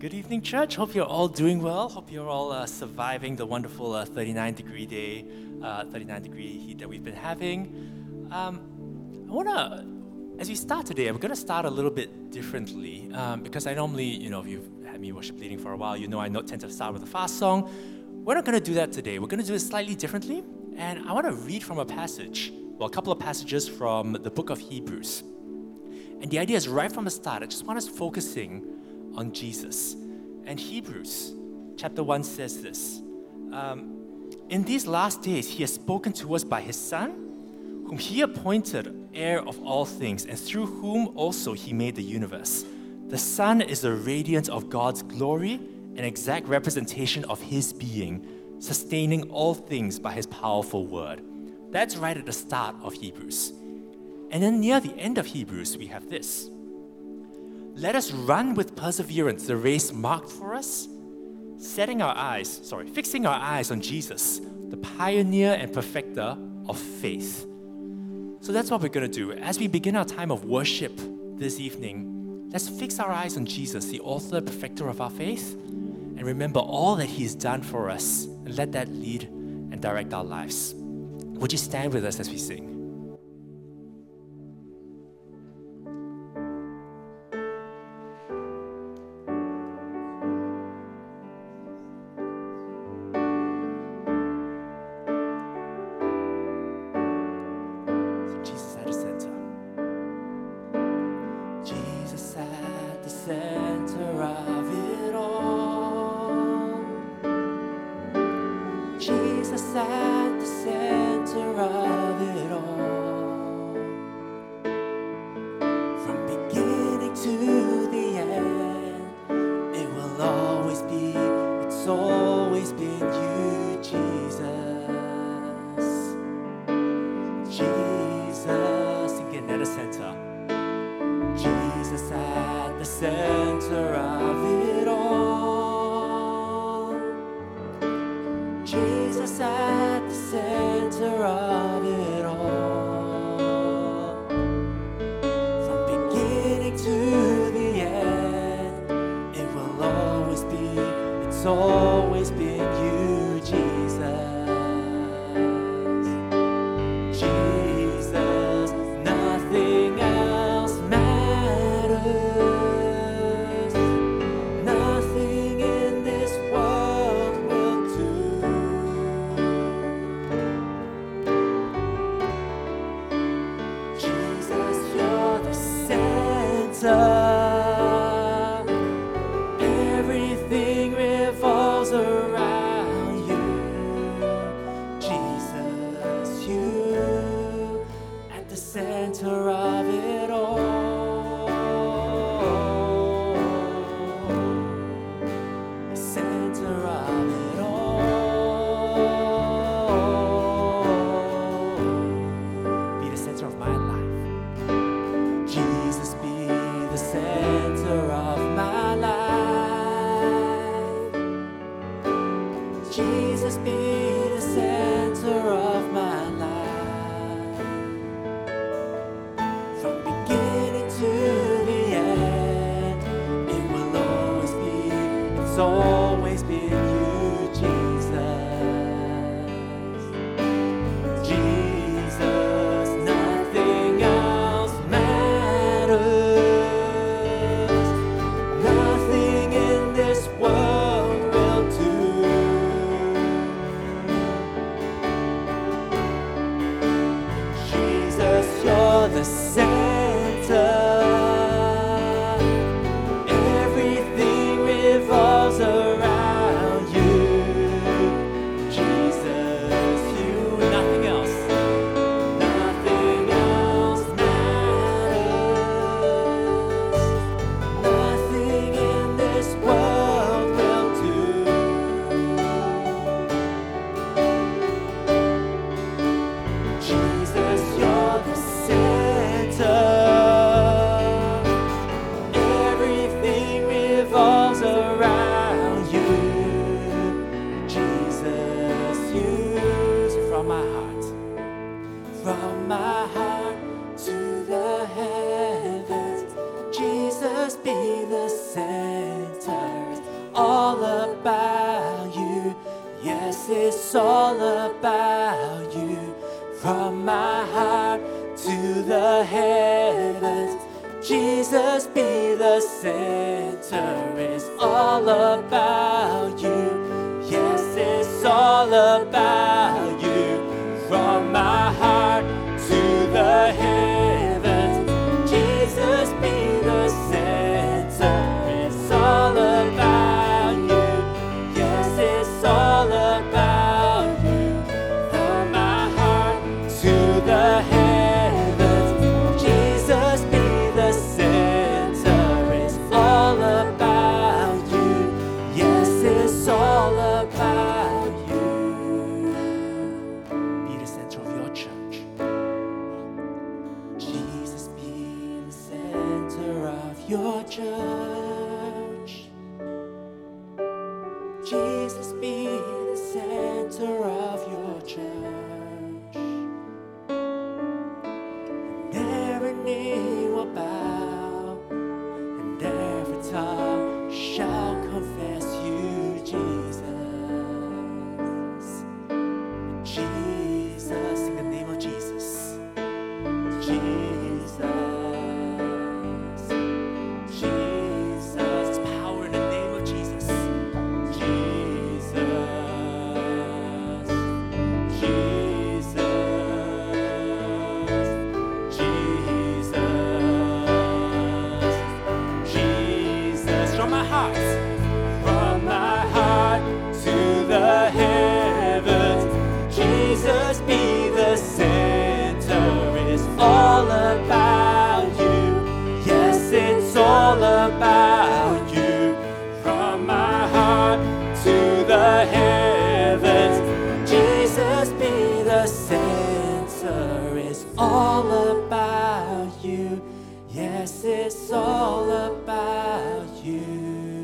Good evening, church. Hope you're all doing well. Hope you're all surviving the wonderful 39-degree day, 39-degree heat that we've been having. As we start today, I'm going to start a little bit differently because I normally, if you've had me worship leading for a while, I tend to start with a fast song. We're not going to do that today. We're going to do it slightly differently. And I want to read from a couple of passages from the book of Hebrews. And the idea is right from the start, I just want us focusing on Jesus. And Hebrews chapter 1 says this, in these last days he has spoken to us by his Son, whom he appointed heir of all things, and through whom also he made the universe. The Son is the radiance of God's glory, an exact representation of his being, sustaining all things by his powerful word. That's right at the start of Hebrews. And then near the end of Hebrews, we have this. Let us run with perseverance the race marked for us, fixing our eyes on Jesus, the pioneer and perfecter of faith. So that's what we're going to do. As we begin our time of worship this evening, let's fix our eyes on Jesus, the author and perfecter of our faith, and remember all that he's done for us, and let that lead and direct our lives. Would you stand with us as we sing? Everything revolves around you. Yes, it's all about you. From my heart to the heavens, Jesus be the center. It's all about you. Yes, it's all about you. From my heart to the heavens, Jesus be the center. It's all about you. Yes, it's all about you. From my heart to the heavens, Jesus be the center. It's all about you. Yes, it's all about you. Be the center of your church. Jesus be the center of your church. Jesus be the center of your church. And every knee will bow, and every tongue shall confess you, Jesus. Jesus, in the name of Jesus. Jesus. Jesus. There's power in the name of Jesus. Jesus. Jesus. Jesus. Jesus. From my heart to the heavens, Jesus be the center. It's all about you. Yes, it's all about you. From my heart to the heavens, Jesus be the center. It's all about you. Yes, it's all about you.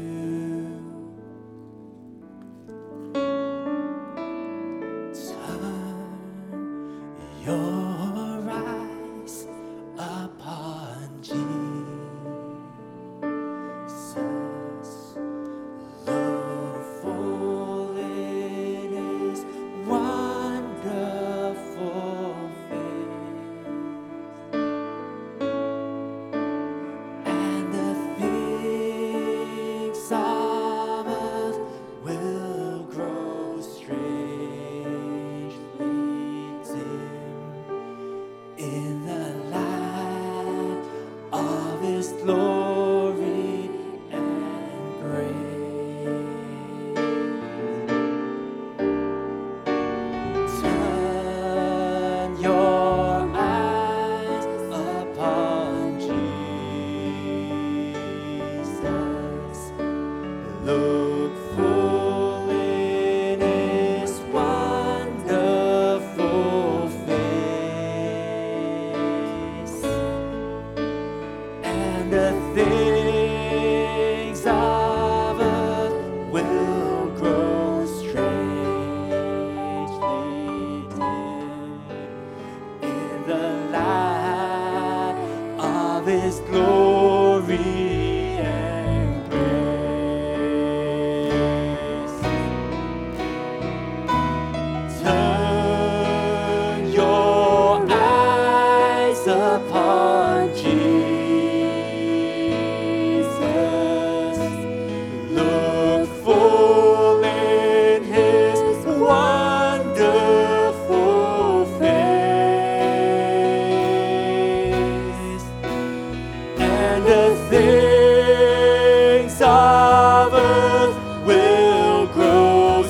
Turn your eyes upon Jesus. Look full in His wonderful face, and the things of earth will grow strangely dim in the light of His glory and grace. Turn your eyes upon Jesus. Look full in His wonderful face, and the things of earth will grow strangely dim in the light of His glory and grace. Turn your eyes upon Jesus. Look full in His wonderful face, and the things of earth will grow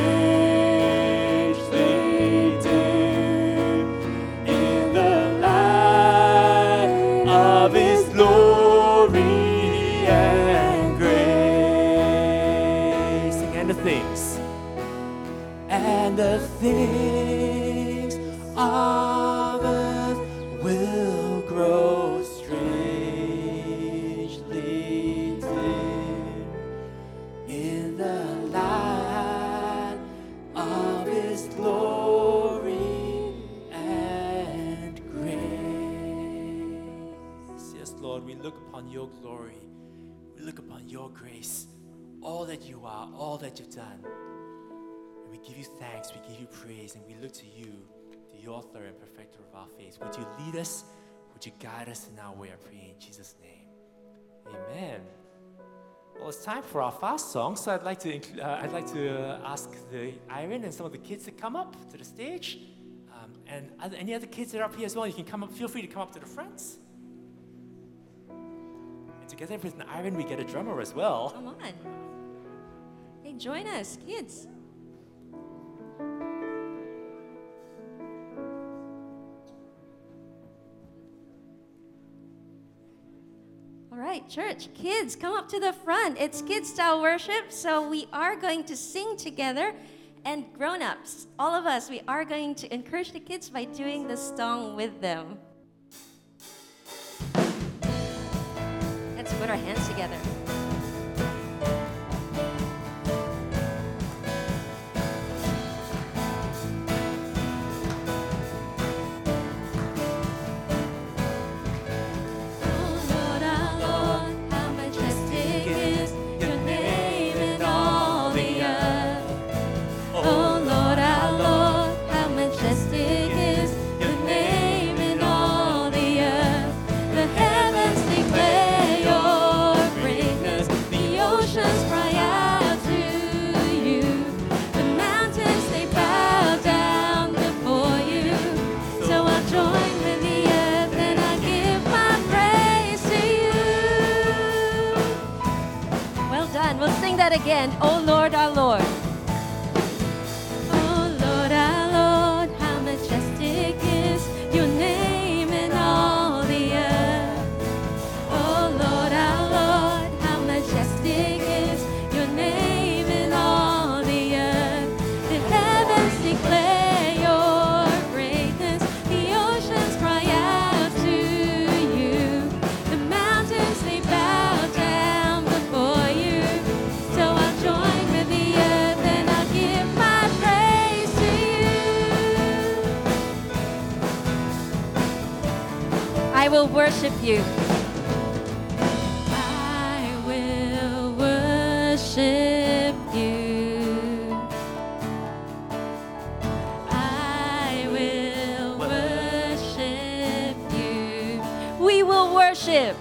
strangely dim in the light of His glory and grace. And the things, and the things of earth will grow strangely dim in the light of His glory and grace. Yes, Lord, we look upon your glory. We look upon your grace, all that you are, all that you've done. we give you thanks, we give you praise, and we look to you, the author and perfecter of our faith. Would you lead us? Would you guide us in our way? I pray in Jesus' name. Amen. Well, it's time for our fast song, so I'd like to ask the Irene and some of the kids to come up to the stage. And any other kids that are up here as well, you can come up. Feel free to come up to the front. And together with Irene, we get a drummer as well. Come on. Hey, join us, kids. All right, church, kids, come up to the front. It's kids style worship, so we are going to sing together. And grown-ups, all of us, we are going to encourage the kids by doing the song with them. Let's put our hands together. Again, oh Lord, our Lord. Oh Lord, our Lord, how majestic is your name in all the earth. Oh Lord, our Lord, how majestic is your name in all the earth. The heavens declare your greatness, the oceans cry out to you. The mountains, they bow down before you. So I'll join with the earth and I'll give my praise to you. I will worship you. I will worship you. I will worship you. We will worship.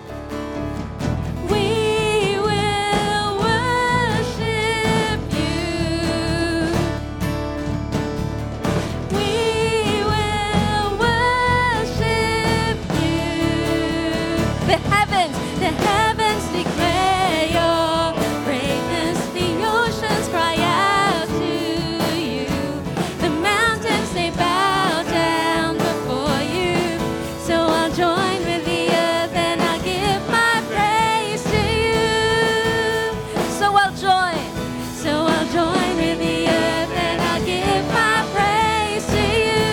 The heavens declare your greatness. The oceans cry out to you. The mountains, they bow down before you. So I'll join with the earth and I'll give my praise to you. So I'll join with the earth and I'll give my praise to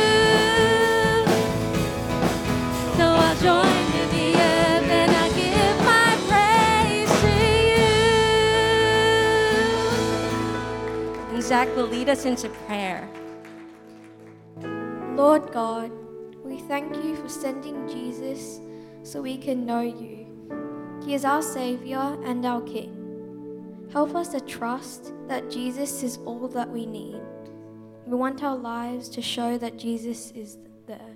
you. So I'll join with the earth and I'll give my praise to you. And Zach will lead us into prayer. Lord God, we thank you for sending Jesus so we can know you. He is our Savior and our King. Help us to trust that Jesus is all that we need. We want our lives to show that Jesus is there.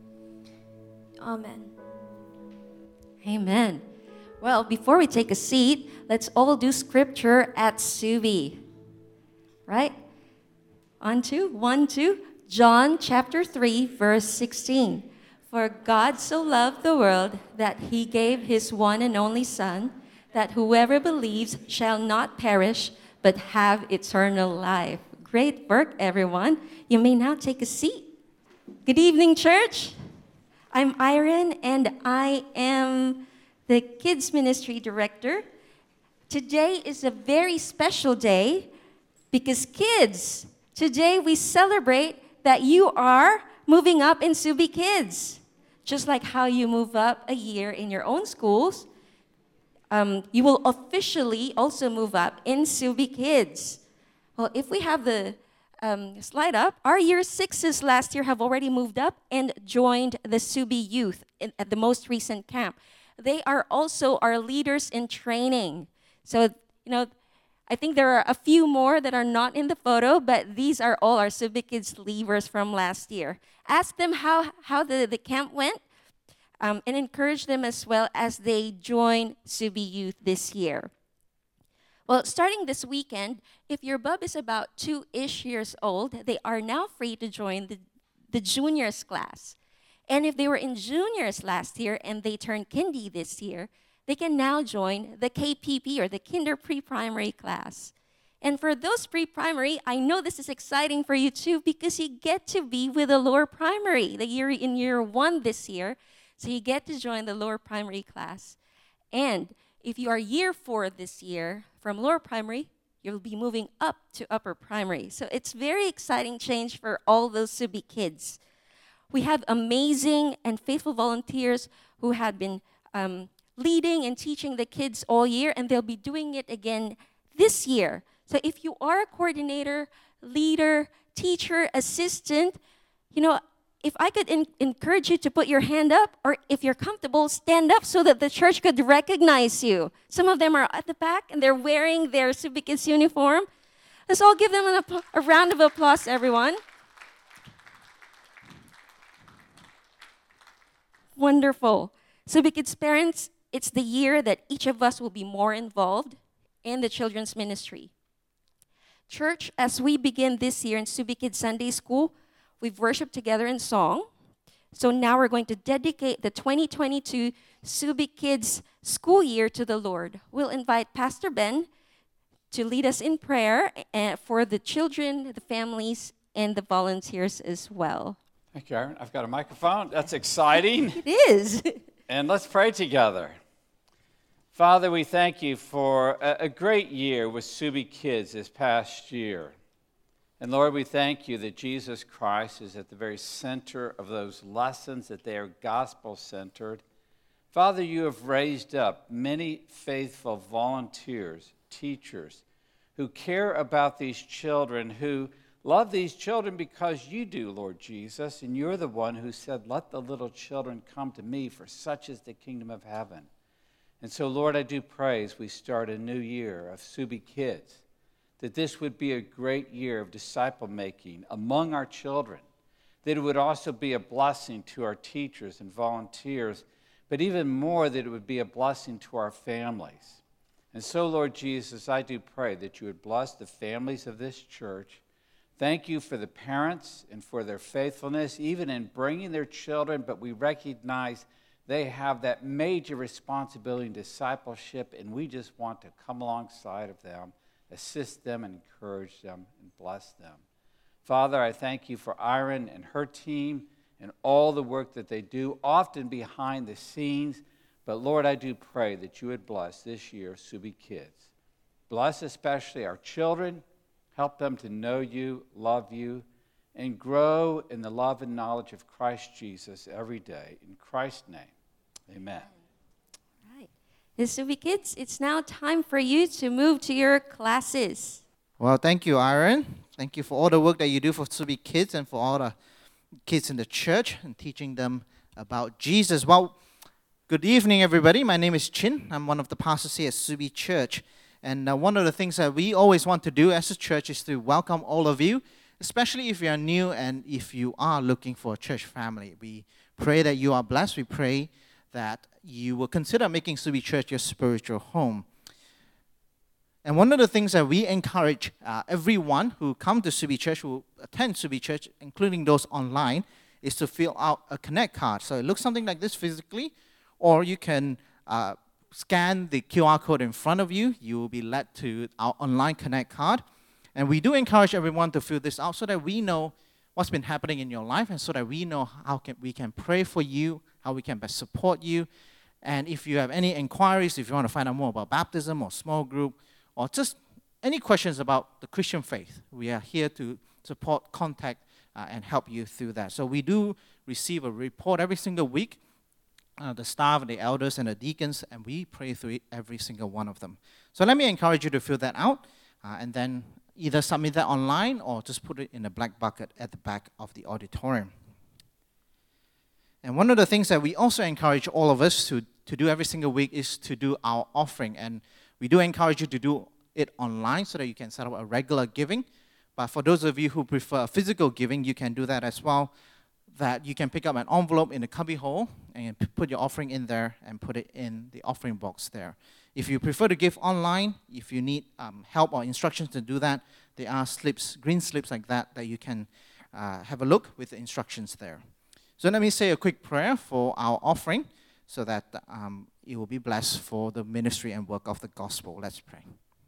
Amen. Amen. Well, before we take a seat, let's all do scripture at Subi. Right? On to 1, 2. John chapter 3, verse 16. For God so loved the world that he gave his one and only Son, that whoever believes shall not perish, but have eternal life. Great work, everyone. You may now take a seat. Good evening, church. I'm Irene, and I am the Kids Ministry Director. Today is a very special day because kids, today we celebrate that you are moving up in Subi Kids. Just like how you move up a year in your own schools, you will officially also move up in Subi Kids. Well, if we have the slide up, our year sixes last year have already moved up and joined the Subi Youth at the most recent camp. They are also our leaders in training. So, I think there are a few more that are not in the photo, but these are all our Subic Kids leavers from last year. Ask them how the camp went, and encourage them as well as they join Subi Youth this year. Well, starting this weekend, if your bub is about 2-ish years old, they are now free to join the juniors class. And if they were in juniors last year and they turned kindy this year, they can now join the KPP or the Kinder Pre-Primary class. And for those pre-primary, I know this is exciting for you too because you get to be with the lower primary in year 1 this year. So you get to join the lower primary class. And if you are year 4 this year, from lower primary, you'll be moving up to upper primary. So it's very exciting change for all those Subi kids. We have amazing and faithful volunteers who have been leading and teaching the kids all year, and they'll be doing it again this year. So if you are a coordinator, leader, teacher, assistant, if I could encourage you to put your hand up, or if you're comfortable, stand up so that the church could recognize you. Some of them are at the back, and they're wearing their Subic Kids uniform. Let's all give them a round of applause, everyone. Wonderful. Subic Kids parents, it's the year that each of us will be more involved in the children's ministry. Church, as we begin this year in Subic Kids Sunday School, we've worshiped together in song. So now we're going to dedicate the 2022 Subic Kids school year to the Lord. We'll invite Pastor Ben to lead us in prayer for the children, the families, and the volunteers as well. Thank you, Aaron. I've got a microphone. That's exciting. It is. And let's pray together. Father, we thank you for a great year with Subi Kids this past year. And Lord, we thank you that Jesus Christ is at the very center of those lessons, that they are gospel-centered. Father, you have raised up many faithful volunteers, teachers, who care about these children, who love these children because you do, Lord Jesus, and you're the one who said, let the little children come to me, for such is the kingdom of heaven. And so, Lord, I do pray as we start a new year of Subi Kids, that this would be a great year of disciple-making among our children, that it would also be a blessing to our teachers and volunteers, but even more that it would be a blessing to our families. And so, Lord Jesus, I do pray that you would bless the families of this church. Thank you for the parents and for their faithfulness, even in bringing their children, but we recognize they have that major responsibility in discipleship, and we just want to come alongside of them, assist them, and encourage them, and bless them. Father, I thank you for Iron and her team and all the work that they do, often behind the scenes. But Lord, I do pray that you would bless this year Subi Kids. Bless especially our children. Help them to know you, love you, and grow in the love and knowledge of Christ Jesus every day. In Christ's name, amen. All right. Subi Kids, it's now time for you to move to your classes. Well, thank you, Aaron. Thank you for all the work that you do for Subi Kids and for all the kids in the church and teaching them about Jesus. Well, good evening, everybody. My name is Chin. I'm one of the pastors here at Subi Church. And one of the things that we always want to do as a church is to welcome all of you, especially if you are new and if you are looking for a church family. We pray that you are blessed. We pray that you will consider making Subi Church your spiritual home. And one of the things that we encourage everyone who come to Subi Church, who attend Subi Church, including those online, is to fill out a Connect card. So it looks something like this physically, or you can scan the QR code in front of you. You will be led to our online Connect card. And we do encourage everyone to fill this out so that we know what's been happening in your life and so that we know how we can pray for you, how we can best support you. And if you have any inquiries, if you want to find out more about baptism or small group, or just any questions about the Christian faith, we are here to support, contact, and help you through that. So we do receive a report every single week, the staff, the elders, and the deacons, and we pray through every single one of them. So let me encourage you to fill that out, and then either submit that online or just put it in a black bucket at the back of the auditorium. And one of the things that we also encourage all of us to do every single week is to do our offering. And we do encourage you to do it online so that you can set up a regular giving. But for those of you who prefer physical giving, you can do that as well. That you can pick up an envelope in the cubby hole and put your offering in there and put it in the offering box there. If you prefer to give online, if you need help or instructions to do that, there are slips, green slips like that you can have a look with the instructions there. So let me say a quick prayer for our offering so that it will be blessed for the ministry and work of the gospel. Let's pray.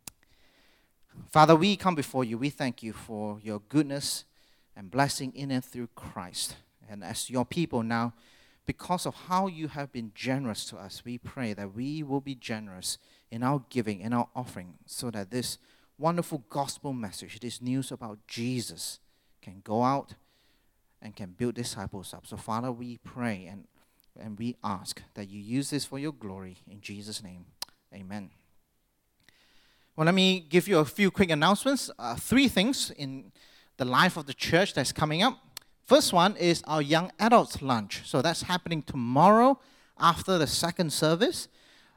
Father, we come before you. We thank you for your goodness and blessing in and through Christ. And as your people now, because of how you have been generous to us, we pray that we will be generous in our giving, in our offering, so that this wonderful gospel message, this news about Jesus, can go out and can build disciples up. So Father, we pray and we ask that you use this for your glory. In Jesus' name, amen. Well, let me give you a few quick announcements. 3 things in the life of the church that's coming up. First one is our young adults lunch. So that's happening tomorrow after the second service.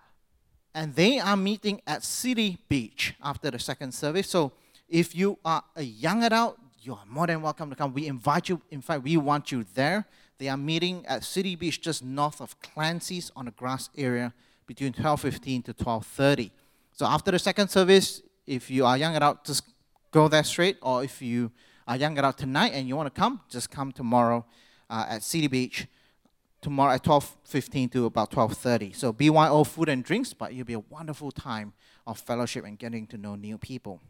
And they are meeting at City Beach after the second service. So if you are a young adult, you are more than welcome to come. We invite you. In fact, we want you there. They are meeting at City Beach just north of Clancy's on the grass area between 12:15 to 12:30. So after the second service, if you are young adult, just go there straight. Or if you are young adult tonight and you want to come, just come tomorrow at City Beach. Tomorrow at 12:15 to about 12:30. So BYO food and drinks, but it'll be a wonderful time of fellowship and getting to know new people.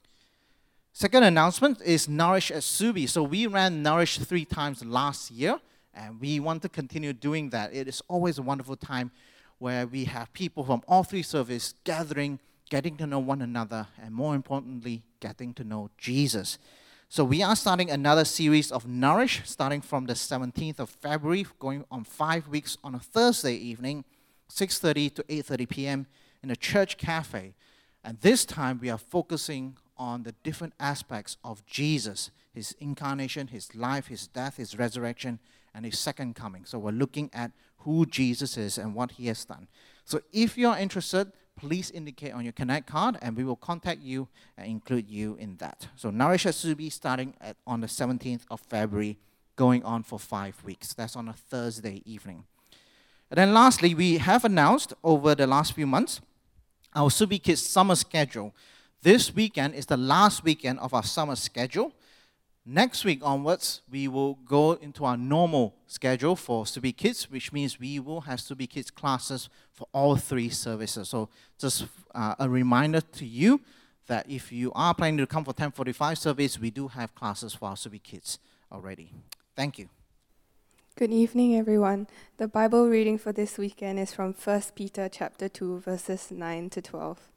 Second announcement is Nourish at Subi. So we ran Nourish 3 times last year, and we want to continue doing that. It is always a wonderful time where we have people from all 3 services gathering, getting to know one another, and more importantly, getting to know Jesus. So we are starting another series of Nourish, starting from the 17th of February, going on 5 weeks on a Thursday evening, 6:30 to 8:30 p.m. in a church cafe. And this time we are focusing on the different aspects of Jesus, his incarnation, his life, his death, his resurrection, and his second coming. So we're looking at who Jesus is and what he has done. So if you're interested, please indicate on your Connect card, and we will contact you and include you in that. So Nourish at Subi starting on the 17th of February, going on for 5 weeks. That's on a Thursday evening. And then lastly, we have announced over the last few months our Subi Kids summer schedule. This weekend is the last weekend of our summer schedule. Next week onwards, we will go into our normal schedule for Subi Kids, which means we will have Subi Kids classes for all 3 services. So just a reminder to you that if you are planning to come for 10:45 service, we do have classes for our Subi Kids already. Thank you. Good evening, everyone. The Bible reading for this weekend is from 1 Peter chapter 2, verses 9 to 12.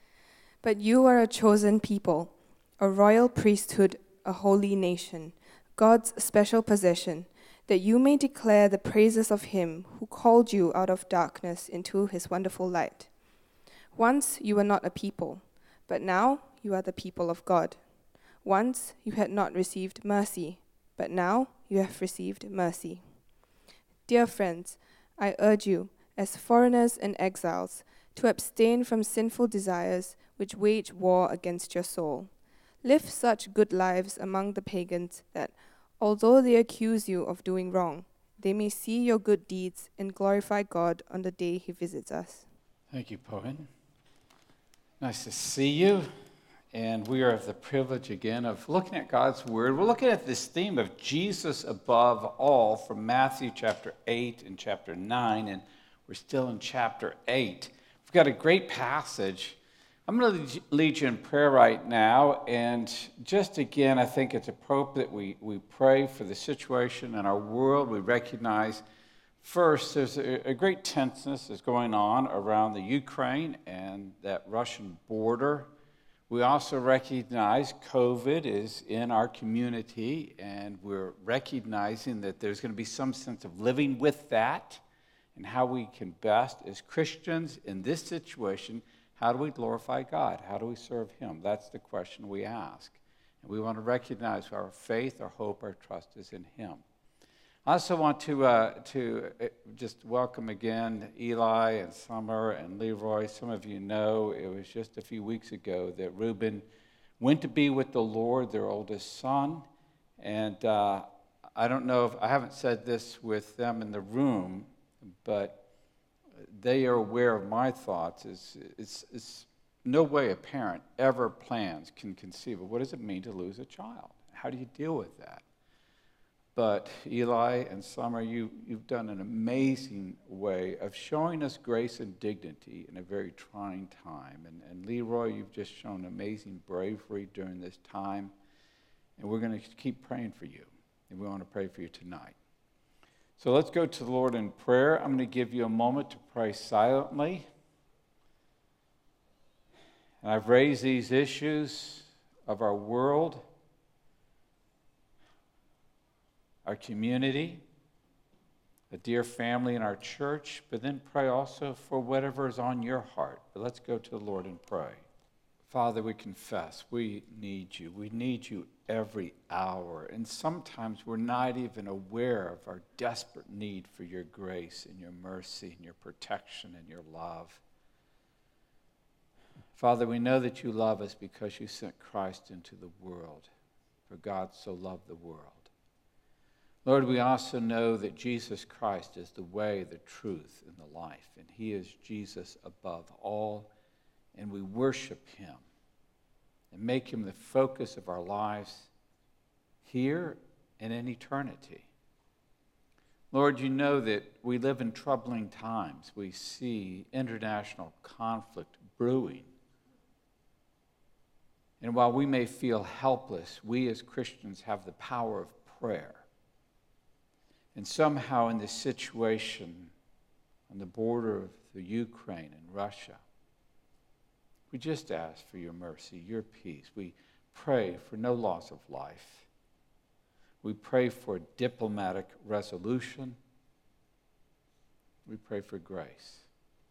But you are a chosen people, a royal priesthood, a holy nation, God's special possession, that you may declare the praises of him who called you out of darkness into his wonderful light. Once you were not a people, but now you are the people of God. Once you had not received mercy, but now you have received mercy. Dear friends, I urge you, as foreigners and exiles, to abstain from sinful desires which wage war against your soul. Live such good lives among the pagans that, although they accuse you of doing wrong, they may see your good deeds and glorify God on the day he visits us. Thank you, Poen. Nice to see you. And we are the privilege again of looking at God's Word. We're looking at this theme of Jesus above all from Matthew chapter 8 and chapter 9, and we're still in chapter 8. We've got a great passage. I'm going to lead you in prayer right now, and just again, I think it's appropriate we pray for the situation in our world. We recognize, first, there's a great tenseness that's going on around the Ukraine and that Russian border. We also recognize COVID is in our community, and we're recognizing that there's going to be some sense of living with that and how we can best, as Christians in this situation, how do we glorify God? How do we serve him? That's the question we ask. And we want to recognize our faith, our hope, our trust is in him. I also want to just welcome again Eli and Summer and Leroy. Some of you know it was just a few weeks ago that Reuben went to be with the Lord, their oldest son. And I don't know if I haven't said this with them in the room, but they are aware of my thoughts. It's no way a parent ever can conceive of what does it mean to lose a child. How do you deal with that? But Eli and Summer, you've done an amazing way of showing us grace and dignity in a very trying time. And Leroy, you've just shown amazing bravery during this time. And we're going to keep praying for you. And we want to pray for you tonight. So let's go to the Lord in prayer. I'm going to give you a moment to pray silently. And I've raised these issues of our world, our community, a dear family in our church, but then pray also for whatever is on your heart. But let's go to the Lord and pray. Father, we confess we need you. We need you every hour. And sometimes we're not even aware of our desperate need for your grace and your mercy and your protection and your love. Father, we know that you love us because you sent Christ into the world. For God so loved the world. Lord, we also know that Jesus Christ is the way, the truth, and the life. And he is Jesus above all. And we worship him and make him the focus of our lives here and in eternity. Lord, you know that we live in troubling times. We see international conflict brewing. And while we may feel helpless, we as Christians have the power of prayer. And somehow in this situation on the border of the Ukraine and Russia, we just ask for your mercy, your peace. We pray for no loss of life. We pray for diplomatic resolution. We pray for grace.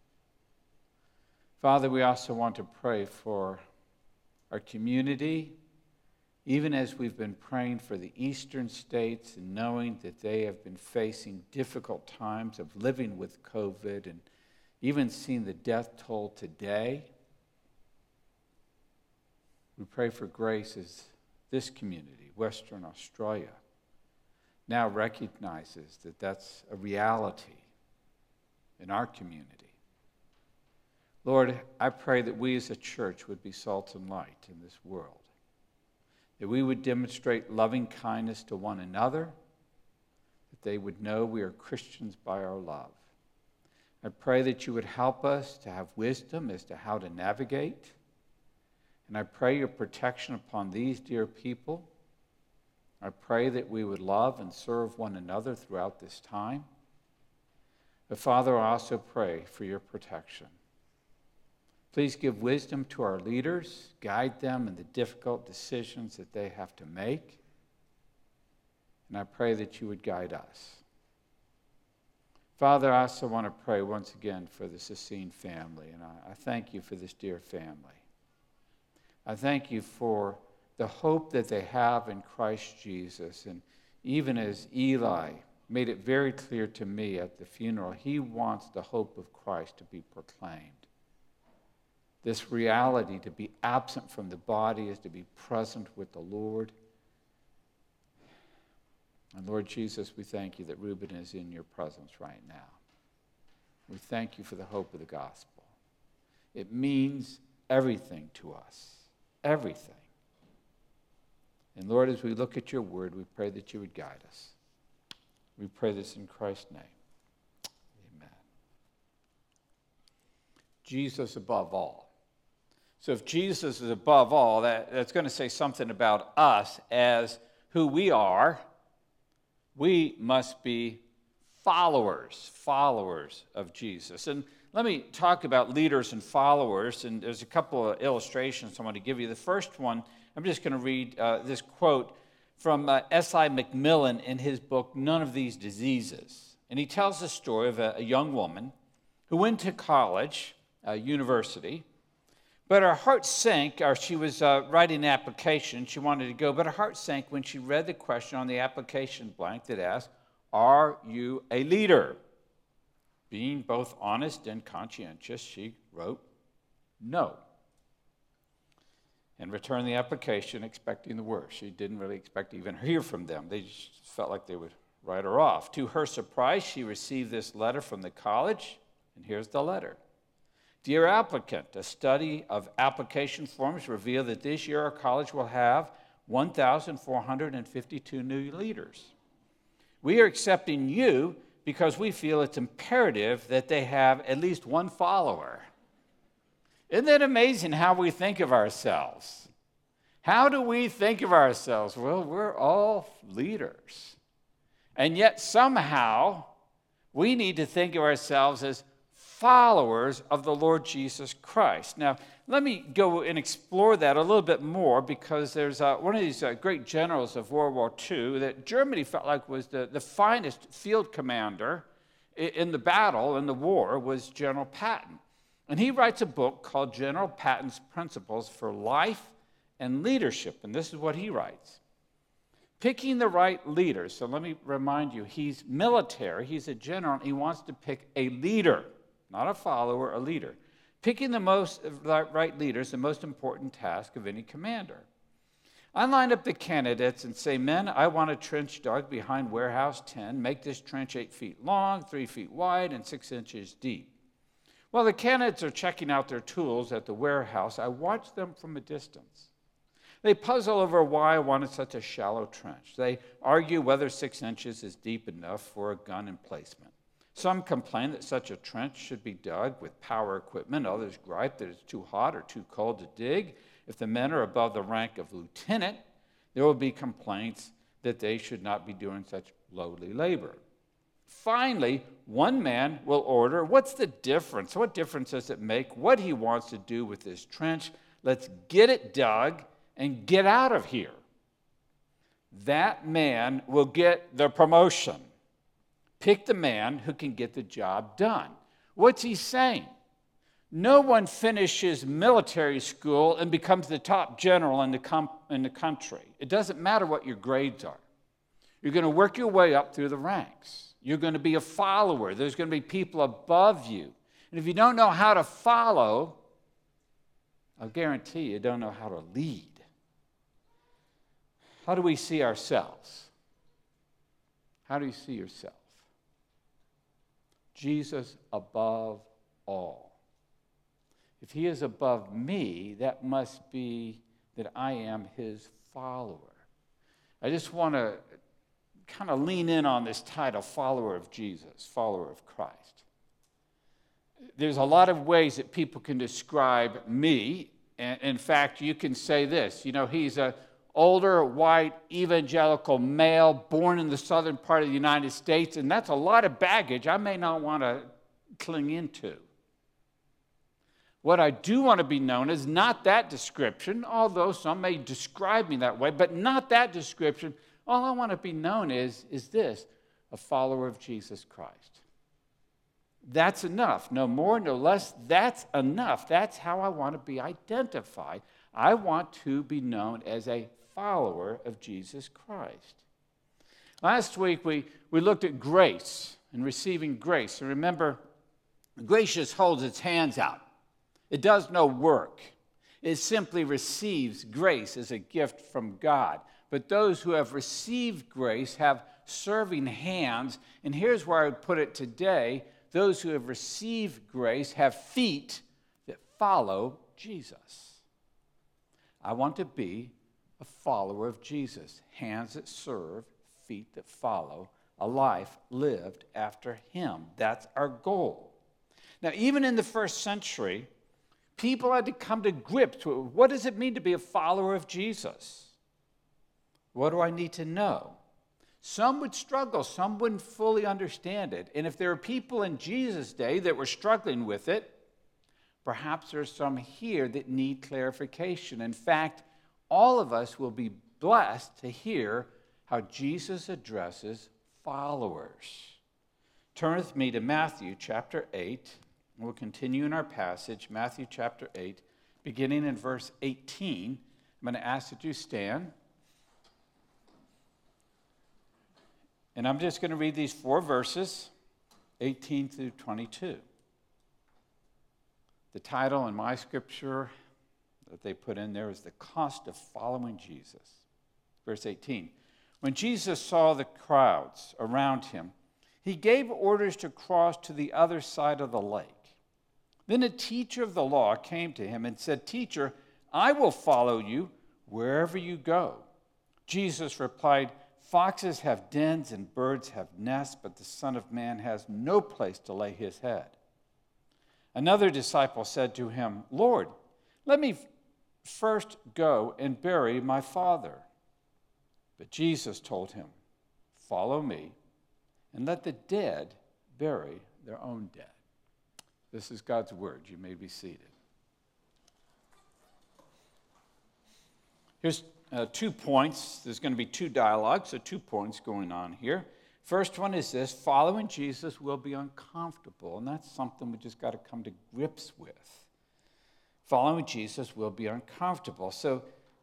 Father, we also want to pray for our community, even as we've been praying for the eastern states and knowing that they have been facing difficult times of living with COVID and even seeing the death toll today. We pray for grace as this community, Western Australia, now recognizes that that's a reality in our community. Lord, I pray that we as a church would be salt and light in this world, that we would demonstrate loving kindness to one another, that they would know we are Christians by our love. I pray that you would help us to have wisdom as to how to navigate. And I pray your protection upon these dear people. I pray that we would love and serve one another throughout this time. But Father, I also pray for your protection. Please give wisdom to our leaders, guide them in the difficult decisions that they have to make. And I pray that you would guide us. Father, I also want to pray once again for the Sassine family, and I thank you for this dear family. I thank you for the hope that they have in Christ Jesus. And even as Eli made it very clear to me at the funeral, he wants the hope of Christ to be proclaimed. This reality to be absent from the body is to be present with the Lord. And Lord Jesus, we thank you that Reuben is in your presence right now. We thank you for the hope of the gospel. It means everything to us. Everything. And Lord, as we look at your word, we pray that you would guide us. We pray this in Christ's name. Amen. Jesus above all. So if Jesus is above all, that's going to say something about us as who we are. We must be followers of Jesus. And let me talk about leaders and followers, and there's a couple of illustrations I want to give you. The first one, I'm just going to read this quote from S.I. McMillan in his book, None of These Diseases. And he tells the story of a young woman who went to college, university, but her heart sank, or she was writing an application, she wanted to go, but her heart sank when she read the question on the application blank that asked, Are you a leader? Being both honest and conscientious, she wrote, no. And returned the application expecting the worst. She didn't really expect to even hear from them. They just felt like they would write her off. To her surprise, she received this letter from the college, and here's the letter. Dear applicant, a study of application forms reveal that this year our college will have 1,452 new leaders. We are accepting you because we feel it's imperative that they have at least one follower. Isn't that amazing how we think of ourselves? How do we think of ourselves? Well, we're all leaders. And yet somehow we need to think of ourselves as followers of the Lord Jesus Christ. Now, let me go and explore that a little bit more, because there's one of these great generals of World War II that Germany felt like was the finest field commander in the battle, in the war, was General Patton. And he writes a book called General Patton's Principles for Life and Leadership. And this is what he writes. Picking the right leaders. So let me remind you, he's military, he's a general, and he wants to pick a leader, not a follower, a leader. Picking the right leader is the most important task of any commander. I line up the candidates and say, men, I want a trench dug behind warehouse 10. Make this trench 8 feet long, 3 feet wide, and 6 inches deep. While the candidates are checking out their tools at the warehouse, I watch them from a distance. They puzzle over why I wanted such a shallow trench. They argue whether 6 inches is deep enough for a gun emplacement. Some complain that such a trench should be dug with power equipment. Others gripe that it's too hot or too cold to dig. If the men are above the rank of lieutenant, there will be complaints that they should not be doing such lowly labor. Finally, one man will order, what's the difference? What difference does it make what he wants to do with this trench? Let's get it dug and get out of here. That man will get the promotion. Pick the man who can get the job done. What's he saying? No one finishes military school and becomes the top general in the country. It doesn't matter what your grades are. You're going to work your way up through the ranks. You're going to be a follower. There's going to be people above you. And if you don't know how to follow, I'll guarantee you don't know how to lead. How do we see ourselves? How do you see yourself? Jesus above all. If he is above me, that must be that I am his follower. I just want to kind of lean in on this title, follower of Jesus, follower of Christ. There's a lot of ways that people can describe me. And in fact, you can say this, he's an older, white, evangelical male born in the southern part of the United States, and that's a lot of baggage I may not want to cling into. What I do want to be known as, not that description, although some may describe me that way, but not that description. All I want to be known is this, a follower of Jesus Christ. That's enough. No more, no less. That's enough. That's how I want to be identified. I want to be known as a follower of Jesus Christ. Last week, we looked at grace and receiving grace. And remember, grace just holds its hands out. It does no work. It simply receives grace as a gift from God. But those who have received grace have serving hands. And here's where I would put it today. Those who have received grace have feet that follow Jesus. I want to be a follower of Jesus. Hands that serve, feet that follow, a life lived after him. That's our goal. Now, even in the first century, people had to come to grips with what does it mean to be a follower of Jesus? What do I need to know? Some would struggle. Some wouldn't fully understand it. And if there are people in Jesus' day that were struggling with it, perhaps there's some here that need clarification. In fact, all of us will be blessed to hear how Jesus addresses followers. Turn with me to Matthew chapter 8. We'll continue in our passage, Matthew chapter 8, beginning in verse 18. I'm going to ask that you stand. And I'm just going to read these 4 verses, 18 through 22. The title in my scripture that they put in there is The Cost of Following Jesus. Verse 18. When Jesus saw the crowds around him, he gave orders to cross to the other side of the lake. Then a teacher of the law came to him and said, "Teacher, I will follow you wherever you go." Jesus replied, "Foxes have dens and birds have nests, but the Son of Man has no place to lay his head." Another disciple said to him, "Lord, let me first go and bury my father." But Jesus told him, "Follow me, and let the dead bury their own dead." This is God's word. You may be seated. Here's 2 points. There's going to be 2 dialogues, so 2 points going on here. First one is this: following Jesus will be uncomfortable, and that's something we just got to come to grips with. Following Jesus will be uncomfortable. So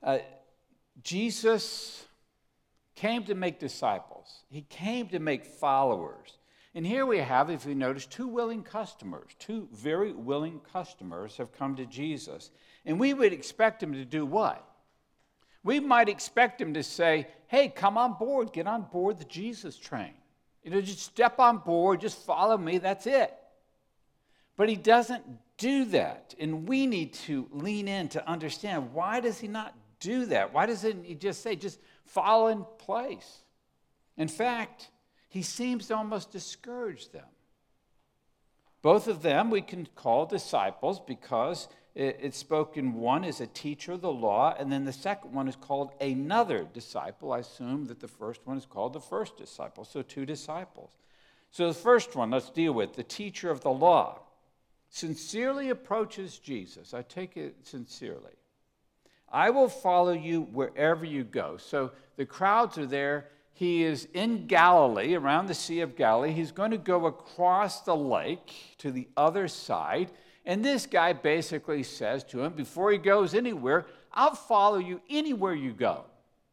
Jesus came to make disciples. He came to make followers. And here we have, if you notice, 2 willing customers. 2 very willing customers have come to Jesus. And we would expect him to do what? We might expect him to say, "Hey, come on board. Get on board the Jesus train. Just step on board. Just follow me. That's it." But he doesn't do that. And we need to lean in to understand, why does he not do that? Why doesn't he just say, just follow in place? In fact, he seems to almost discourage them. Both of them we can call disciples because it's spoken, one is a teacher of the law, and then the second one is called another disciple. I assume that the first one is called the first disciple, so 2 disciples. So the first one, let's deal with, the teacher of the law, sincerely approaches Jesus. I take it sincerely. "I will follow you wherever you go." So the crowds are there. He is in Galilee, around the Sea of Galilee. He's going to go across the lake to the other side. And this guy basically says to him, before he goes anywhere, "I'll follow you anywhere you go."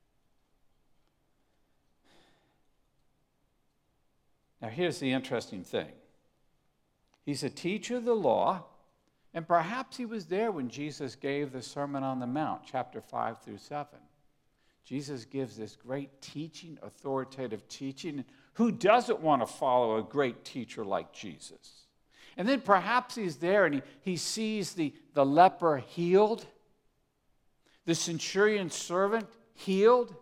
Now here's the interesting thing. He's a teacher of the law, and perhaps he was there when Jesus gave the Sermon on the Mount, chapter 5 through 7. Jesus gives this great teaching, authoritative teaching. Who doesn't want to follow a great teacher like Jesus? And then perhaps he's there and he sees the leper healed, the centurion's servant healed,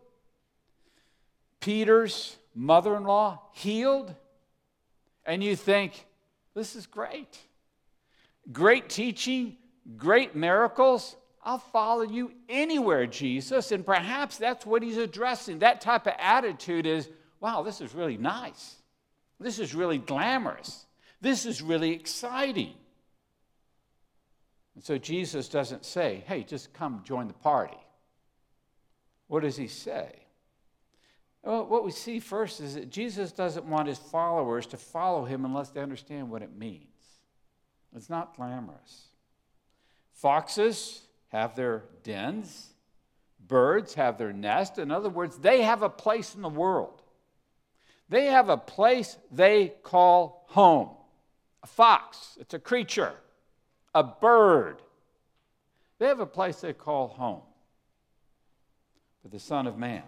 Peter's mother-in-law healed, and you think, this is great. Great teaching, great miracles. I'll follow you anywhere, Jesus. And perhaps that's what he's addressing. That type of attitude is, wow, this is really nice. This is really glamorous. This is really exciting. And so Jesus doesn't say, "Hey, just come join the party." What does he say? Well, what we see first is that Jesus doesn't want his followers to follow him unless they understand what it means. It's not glamorous. Foxes have their dens. Birds have their nest. In other words, they have a place in the world. They have a place they call home. A fox, it's a creature. A bird, they have a place they call home. But the Son of Man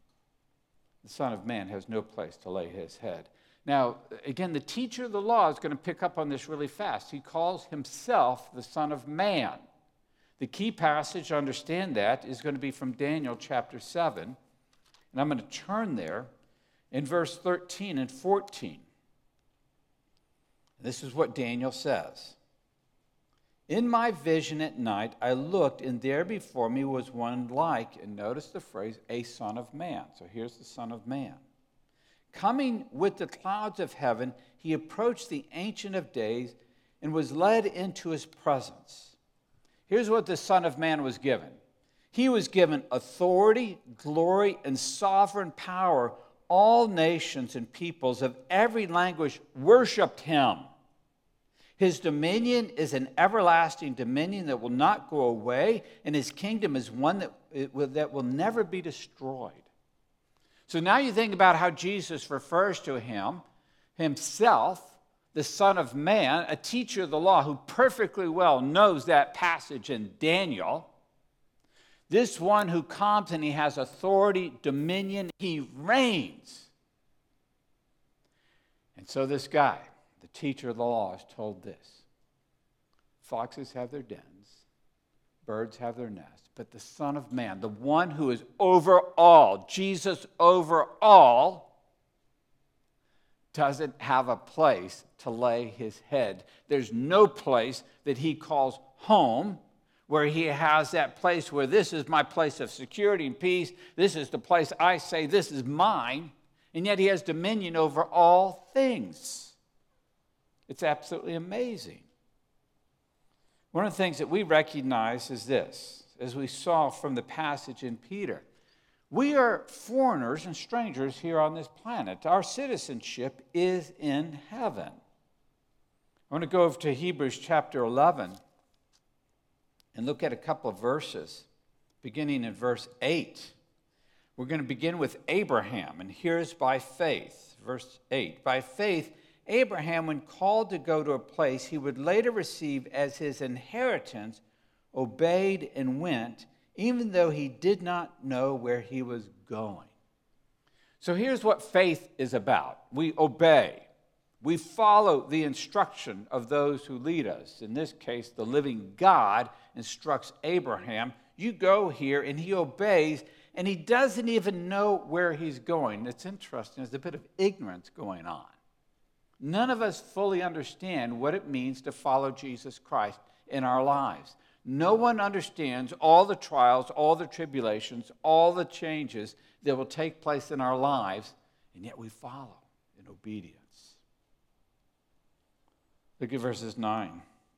has no place to lay his head. Now, again, the teacher of the law is going to pick up on this really fast. He calls himself the Son of Man. The key passage to understand that is going to be from Daniel chapter 7. And I'm going to turn there in verse 13 and 14. This is what Daniel says. "In my vision at night, I looked, and there before me was one like," and notice the phrase, "a son of man." So here's the Son of Man. "Coming with the clouds of heaven, he approached the Ancient of Days and was led into his presence." Here's what the Son of Man was given. He was given authority, glory, and sovereign power. All nations and peoples of every language worshiped him. His dominion is an everlasting dominion that will not go away, and his kingdom is one that will never be destroyed. So now you think about how Jesus refers to himself, the Son of Man, a teacher of the law who perfectly well knows that passage in Daniel. This one who comes and he has authority, dominion, he reigns. And so this guy, the teacher of the law, is told this: foxes have their dens, birds have their nests, but the Son of Man, the one who is over all, Jesus over all, doesn't have a place to lay his head. There's no place that he calls home, where he has that place where this is my place of security and peace. This is the place I say this is mine. And yet he has dominion over all things. It's absolutely amazing. One of the things that we recognize is this, as we saw from the passage in Peter. We are foreigners and strangers here on this planet. Our citizenship is in heaven. I want to go over to Hebrews chapter 11 and look at a couple of verses, beginning in verse 8. We're going to begin with Abraham, and here's by faith. Verse 8, by faith, Abraham, when called to go to a place he would later receive as his inheritance, obeyed and went, even though he did not know where he was going. So here's what faith is about. We obey. We follow the instruction of those who lead us. In this case, the living God instructs Abraham, you go here, and he obeys, and he doesn't even know where he's going. It's interesting. There's a bit of ignorance going on. None of us fully understand what it means to follow Jesus Christ in our lives. No one understands all the trials, all the tribulations, all the changes that will take place in our lives, and yet we follow in obedience. Look at verses 9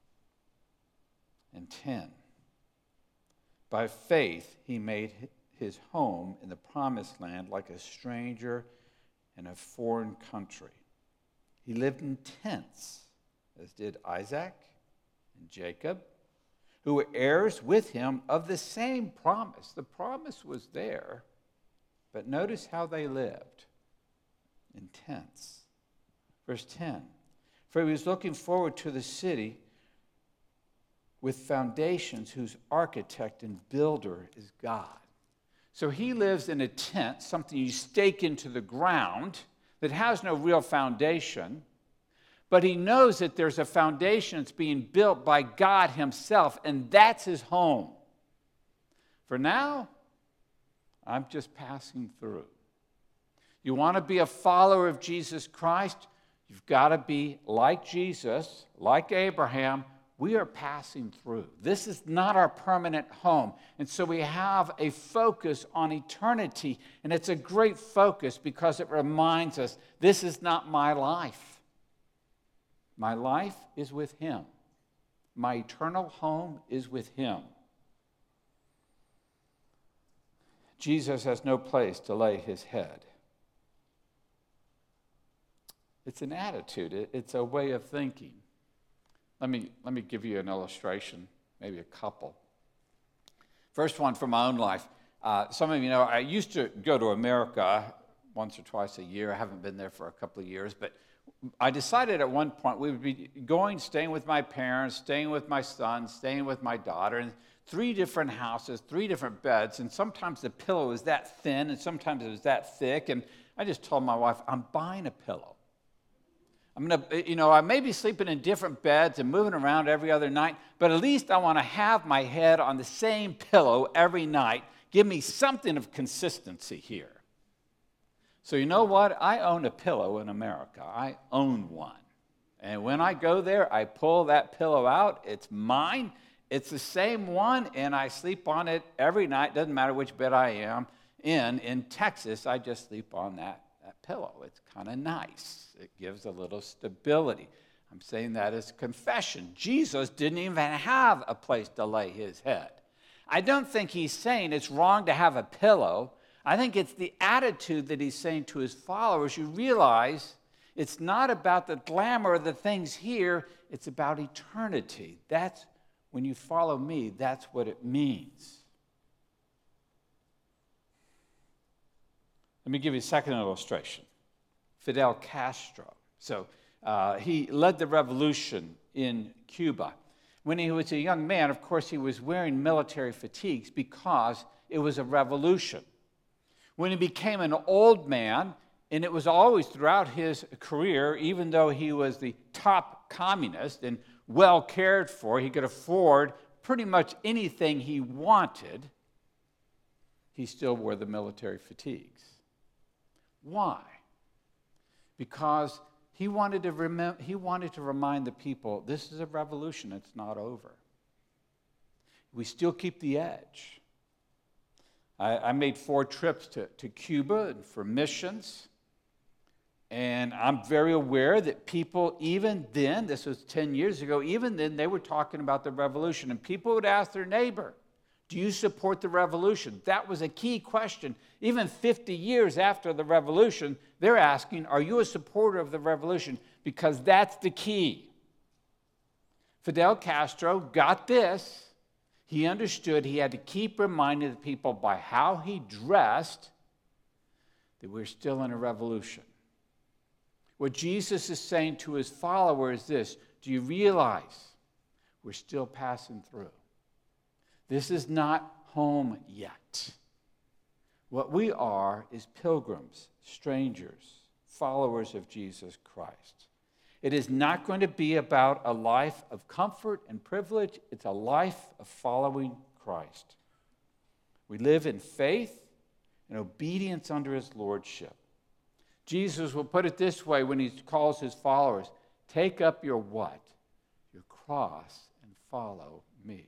and 10. By faith, he made his home in the promised land like a stranger in a foreign country. He lived in tents, as did Isaac and Jacob, who were heirs with him of the same promise. The promise was there, but notice how they lived, in tents. Verse 10, for he was looking forward to the city with foundations whose architect and builder is God. So he lives in a tent, something you stake into the ground that has no real foundation, but he knows that there's a foundation that's being built by God himself, and that's his home. For now, I'm just passing through. You want to be a follower of Jesus Christ? You've got to be like Jesus, like Abraham. We are passing through. This is not our permanent home. And so we have a focus on eternity. And it's a great focus because it reminds us, this is not my life. My life is with him. My eternal home is with him. Jesus has no place to lay his head. It's an attitude. It's a way of thinking. Let me give you an illustration, maybe a couple. First one from my own life. Some of you know I used to go to America once or twice a year. I haven't been there for a couple of years, but I decided at one point we would be going, staying with my parents, staying with my son, staying with my daughter, in 3 different houses, 3 different beds, and sometimes the pillow was that thin, and sometimes it was that thick, and I just told my wife, I'm buying a pillow. I may be sleeping in different beds and moving around every other night, but at least I want to have my head on the same pillow every night. Give me something of consistency here. So you know what? I own a pillow in America. I own one. And when I go there, I pull that pillow out. It's mine. It's the same one, and I sleep on it every night. Doesn't matter which bed I am in. In Texas, I just sleep on that pillow. It's kind of nice. It gives a little stability. I'm saying that as confession. Jesus didn't even have a place to lay his head. I don't think he's saying it's wrong to have a pillow. I think it's the attitude that he's saying to his followers. You realize it's not about the glamour of the things here. It's about eternity. That's when you follow me, that's what it means. Let me give you a second illustration. Fidel Castro. So he led the revolution in Cuba. When he was a young man, of course, he was wearing military fatigues because it was a revolution. When he became an old man, and it was always throughout his career, even though he was the top communist and well cared for, he could afford pretty much anything he wanted, he still wore the military fatigues. Why? Because he wanted to remind the people, this is a revolution, it's not over. We still keep the edge. I made 4 trips to Cuba for missions, and I'm very aware that people, even then, this was 10 years ago, even then they were talking about the revolution, and people would ask their neighbor, do you support the revolution? That was a key question. Even 50 years after the revolution, they're asking, are you a supporter of the revolution? Because that's the key. Fidel Castro got this. He understood he had to keep reminding the people by how he dressed that we're still in a revolution. What Jesus is saying to his followers is this: do you realize we're still passing through? This is not home yet. What we are is pilgrims, strangers, followers of Jesus Christ. It is not going to be about a life of comfort and privilege. It's a life of following Christ. We live in faith and obedience under his lordship. Jesus will put it this way when he calls his followers, take up your what? Your cross and follow me.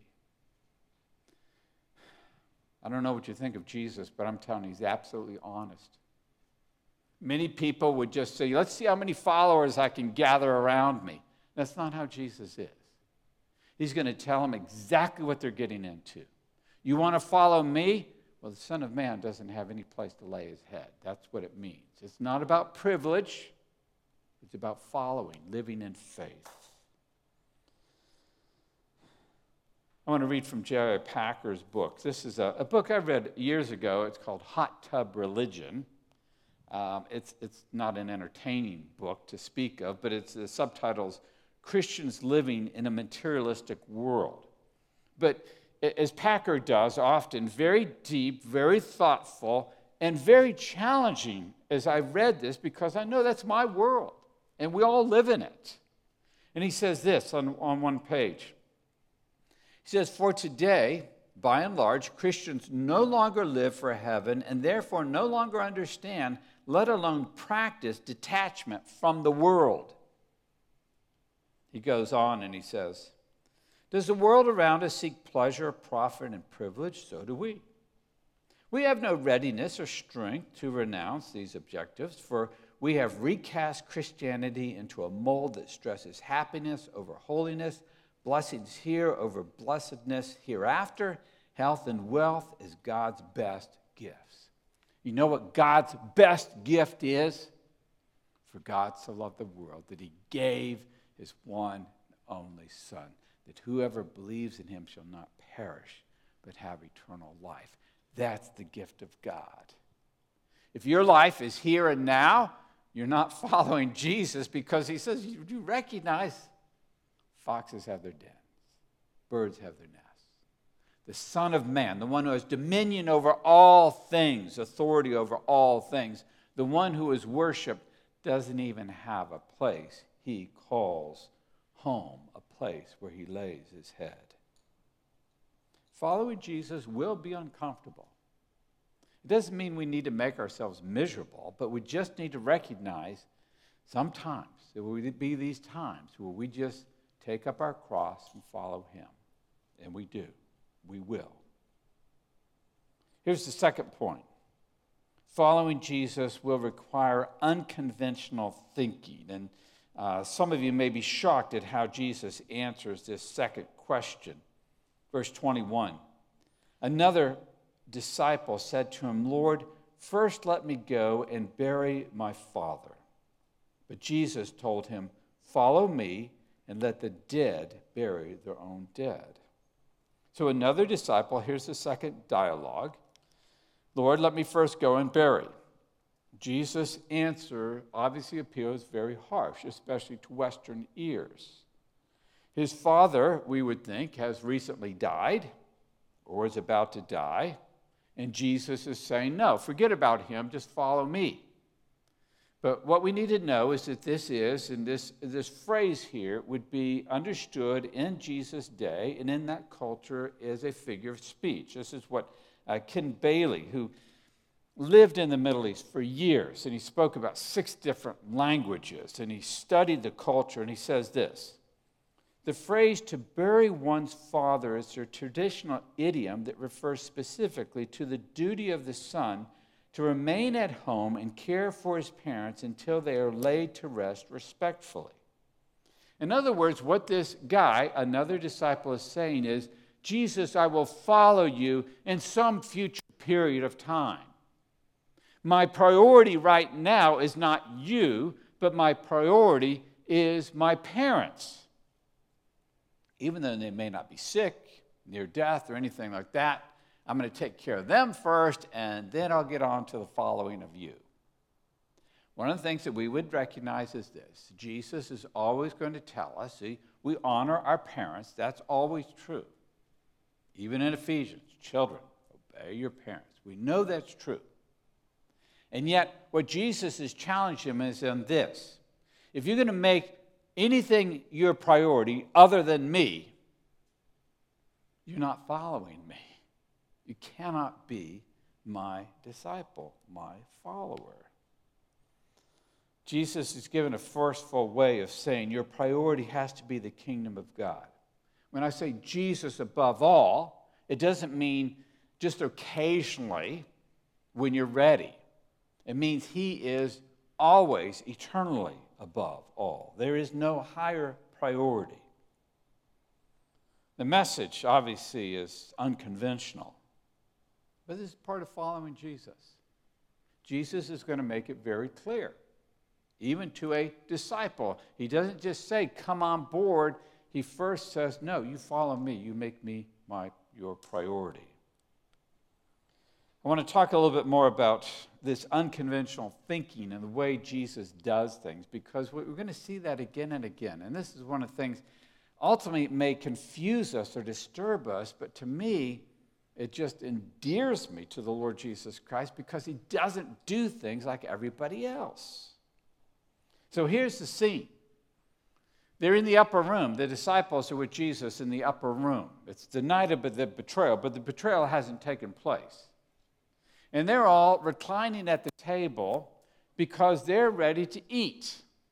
I don't know what you think of Jesus, but I'm telling you, he's absolutely honest. Many people would just say, let's see how many followers I can gather around me. That's not how Jesus is. He's going to tell them exactly what they're getting into. You want to follow me? Well, the Son of Man doesn't have any place to lay his head. That's what it means. It's not about privilege. It's about following, living in faith. I want to read from J.I. Packer's book. This is a book I read years ago. It's called Hot Tub Religion. It's not an entertaining book to speak of, but the subtitle's Christians Living in a Materialistic World. But as Packer does often, very deep, very thoughtful, and very challenging as I read this, because I know that's my world, and we all live in it. And he says this on one page. He says, for today, by and large, Christians no longer live for heaven and therefore no longer understand, let alone practice, detachment from the world. He goes on and he says, does the world around us seek pleasure, profit, and privilege? So do we. We have no readiness or strength to renounce these objectives, for we have recast Christianity into a mold that stresses happiness over holiness, blessings here over blessedness hereafter. Health and wealth is God's best gifts. You know what God's best gift is? For God so loved the world that he gave his one and only Son, that whoever believes in him shall not perish, but have eternal life. That's the gift of God. If your life is here and now, you're not following Jesus, because he says, you recognize foxes have their dens, birds have their nests. The Son of Man, the one who has dominion over all things, authority over all things, the one who is worshipped, doesn't even have a place he calls home, a place where he lays his head. Following Jesus will be uncomfortable. It doesn't mean we need to make ourselves miserable, but we just need to recognize sometimes there will be these times where we just take up our cross and follow him. And we do. We will. Here's the second point. Following Jesus will require unconventional thinking. And some of you may be shocked at how Jesus answers this second question. Verse 21. Another disciple said to him, Lord, first let me go and bury my father. But Jesus told him, follow me and let the dead bury their own dead. So another disciple, here's the second dialogue. Lord, let me first go and bury. Jesus' answer obviously appears very harsh, especially to Western ears. His father, we would think, has recently died or is about to die, and Jesus is saying, no, forget about him, just follow me. But what we need to know is that this phrase here would be understood in Jesus' day and in that culture as a figure of speech. This is what Ken Bailey, who lived in the Middle East for years, and he spoke about 6 different languages, and he studied the culture, and he says this: the phrase to bury one's father is a traditional idiom that refers specifically to the duty of the son to remain at home and care for his parents until they are laid to rest respectfully. In other words, what this guy, another disciple, is saying is, Jesus, I will follow you in some future period of time. My priority right now is not you, but my priority is my parents. Even though they may not be sick, near death, or anything like that, I'm going to take care of them first, and then I'll get on to the following of you. One of the things that we would recognize is this: Jesus is always going to tell us, see, we honor our parents. That's always true. Even in Ephesians, children, obey your parents. We know that's true. And yet, what Jesus has challenged him is on this: if you're going to make anything your priority other than me, you're not following me. You cannot be my disciple, my follower. Jesus is given a forceful way of saying your priority has to be the kingdom of God. When I say Jesus above all, it doesn't mean just occasionally when you're ready. It means he is always, eternally above all. There is no higher priority. The message, obviously, is unconventional, but this is part of following Jesus. Jesus is going to make it very clear, even to a disciple. He doesn't just say, come on board. He first says, no, you follow me. You make me your priority. I want to talk a little bit more about this unconventional thinking and the way Jesus does things, because we're going to see that again and again. And this is one of the things, ultimately, it may confuse us or disturb us, but to me, it just endears me to the Lord Jesus Christ because he doesn't do things like everybody else. So here's the scene. They're in the upper room. The disciples are with Jesus in the upper room. It's the night of the betrayal, but the betrayal hasn't taken place. And they're all reclining at the table because they're ready to eat.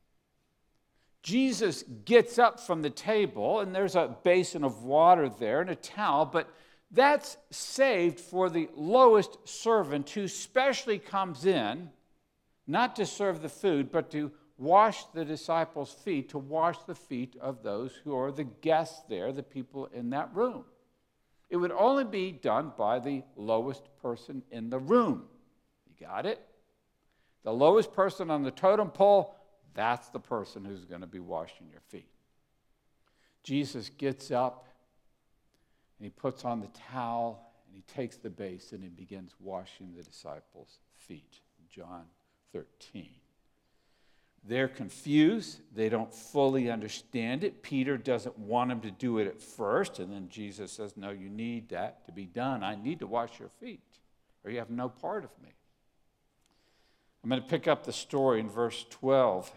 Jesus gets up from the table, and there's a basin of water there and a towel, but that's saved for the lowest servant who specially comes in, not to serve the food, but to wash the disciples' feet, to wash the feet of those who are the guests there, the people in that room. It would only be done by the lowest person in the room. You got it? The lowest person on the totem pole, that's the person who's going to be washing your feet. Jesus gets up, and he puts on the towel, and he takes the basin and begins washing the disciples' feet. John 13. They're confused. They don't fully understand it. Peter doesn't want him to do it at first, and then Jesus says, no, you need that to be done. I need to wash your feet, or you have no part of me. I'm going to pick up the story in verse 12.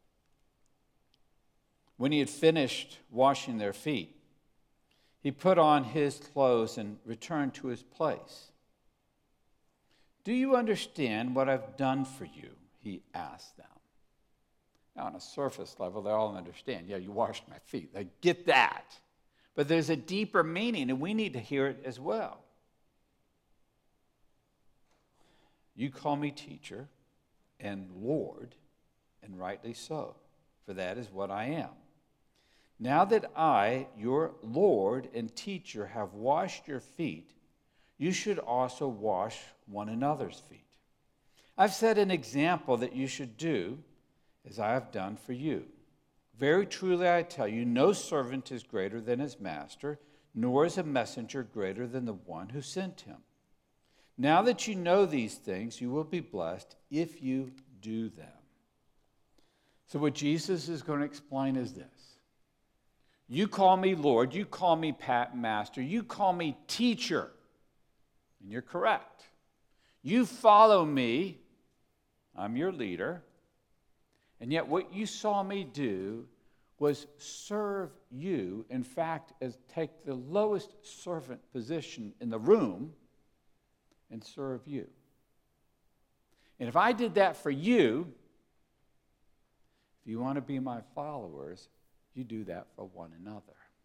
When he had finished washing their feet, he put on his clothes and returned to his place. Do you understand what I've done for you? He asked them. Now, on a surface level, they all understand. Yeah, you washed my feet. They get that. But there's a deeper meaning, and we need to hear it as well. You call me teacher and Lord, and rightly so, for that is what I am. Now that I, your Lord and teacher, have washed your feet, you should also wash one another's feet. I've set an example that you should do as I have done for you. Very truly I tell you, no servant is greater than his master, nor is a messenger greater than the one who sent him. Now that you know these things, you will be blessed if you do them. So what Jesus is going to explain is this. You call me Lord, you call me Master, you call me teacher, and you're correct. You follow me, I'm your leader, and yet what you saw me do was serve you. In fact, as take the lowest servant position in the room and serve you. And if I did that for you, if you want to be my followers, you do that for one another.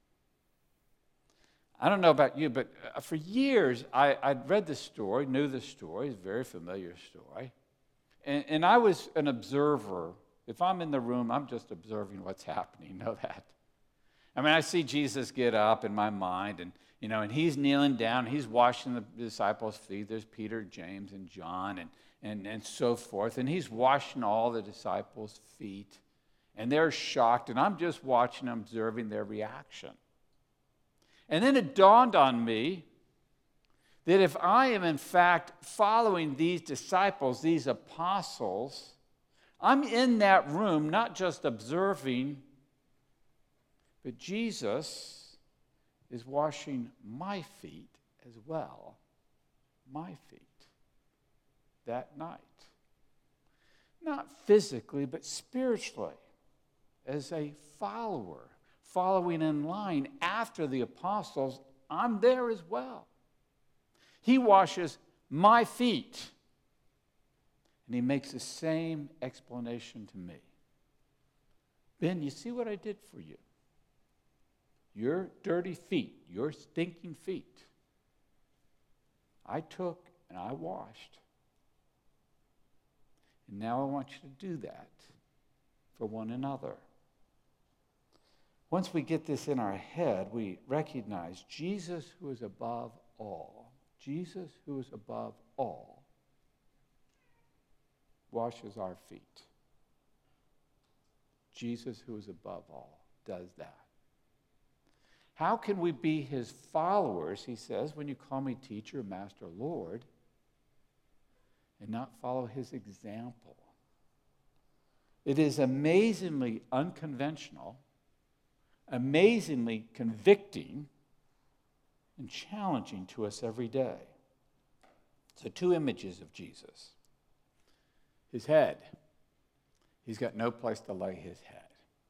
I don't know about you, but for years I'd read this story, knew this story, it's a very familiar story. And I was an observer. If I'm in the room, I'm just observing what's happening. You know that. I mean, I see Jesus get up in my mind, and and he's kneeling down, he's washing the disciples' feet. There's Peter, James, and John, and so forth. And he's washing all the disciples' feet. And they're shocked, and I'm just watching, observing their reaction. And then it dawned on me that if I am in fact following these disciples, these apostles, I'm in that room not just observing, but Jesus is washing my feet as well, my feet, that night. Not physically, but spiritually, as a follower, following in line after the apostles, I'm there as well. He washes my feet, and he makes the same explanation to me. Ben, you see what I did for you? Your dirty feet, your stinking feet, I took and I washed. And now I want you to do that for one another. Once we get this in our head, we recognize Jesus, who is above all, Jesus, who is above all, washes our feet. Jesus, who is above all, does that. How can we be his followers, he says, when you call me teacher, master, Lord, and not follow his example? It is amazingly unconventional, amazingly convicting, and challenging to us every day. So 2 images of Jesus. His head. He's got no place to lay his head.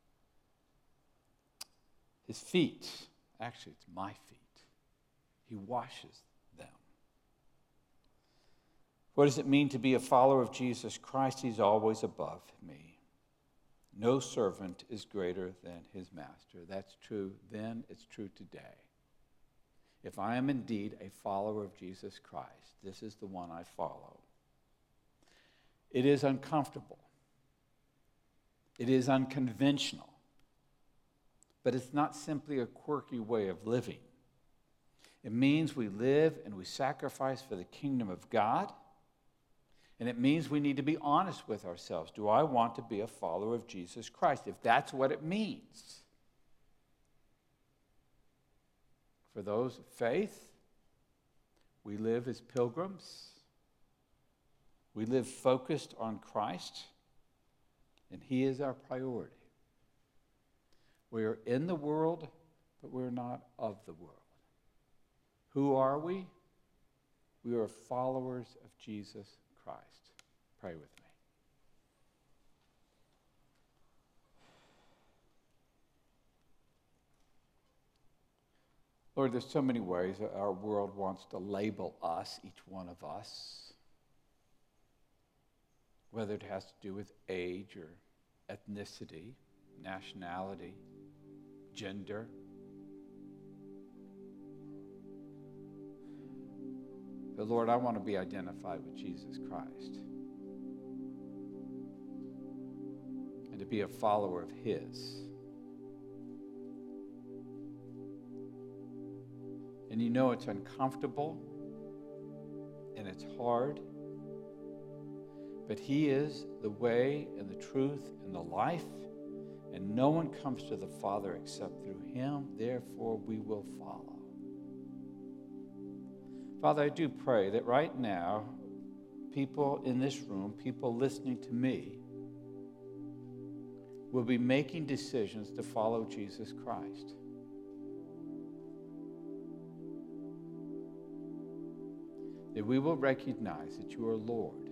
His feet. Actually, it's my feet. He washes them. What does it mean to be a follower of Jesus Christ? He's always above me. No servant is greater than his master. That's true then, it's true today. If I am indeed a follower of Jesus Christ, this is the one I follow. It is uncomfortable. It is unconventional. But it's not simply a quirky way of living. It means we live and we sacrifice for the kingdom of God. And it means we need to be honest with ourselves. Do I want to be a follower of Jesus Christ? If that's what it means. For those of faith, we live as pilgrims. We live focused on Christ, and he is our priority. We are in the world, but we're not of the world. Who are we? We are followers of Jesus Christ. Pray with me. Lord, there's so many ways that our world wants to label us, each one of us, whether it has to do with age or ethnicity, nationality, gender. But Lord, I want to be identified with Jesus Christ and to be a follower of his. And you know it's uncomfortable and it's hard, but he is the way and the truth and the life, and no one comes to the Father except through him. Therefore, we will follow. Father, I do pray that right now, people in this room, people listening to me, will be making decisions to follow Jesus Christ. That we will recognize that you are Lord.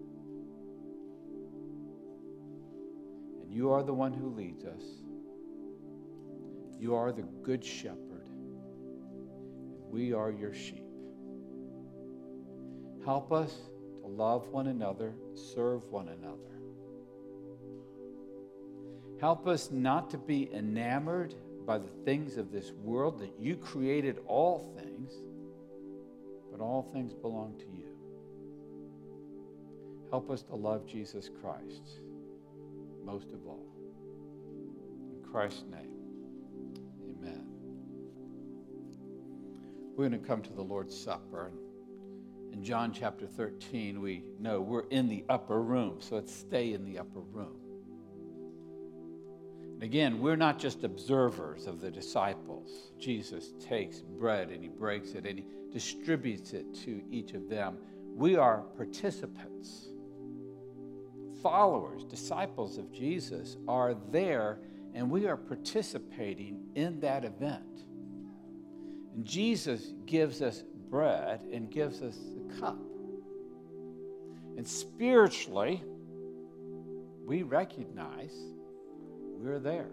And you are the one who leads us. You are the good shepherd. And we are your sheep. Help us to love one another, serve one another. Help us not to be enamored by the things of this world, that you created all things, but all things belong to you. Help us to love Jesus Christ most of all. In Christ's name, amen. We're going to come to the Lord's Supper. In John chapter 13, we know we're in the upper room, so let's stay in the upper room. And again, we're not just observers of the disciples. Jesus takes bread and he breaks it and he distributes it to each of them. We are participants. Followers, disciples of Jesus are there, and we are participating in that event. And Jesus gives us bread and gives us the cup. And spiritually, we recognize we're there.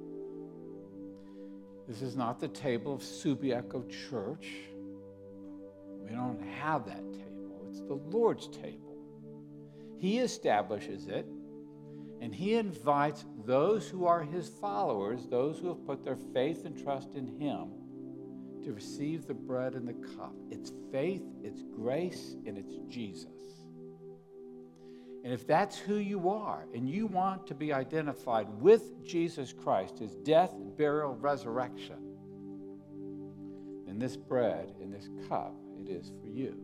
This is not the table of Subiaco Church. We don't have that table. It's the Lord's table. He establishes it, and he invites those who are his followers, those who have put their faith and trust in him, to receive the bread and the cup. It's faith, it's grace, and it's Jesus. And if that's who you are, and you want to be identified with Jesus Christ, his death, burial, resurrection, then this bread and this cup, it is for you.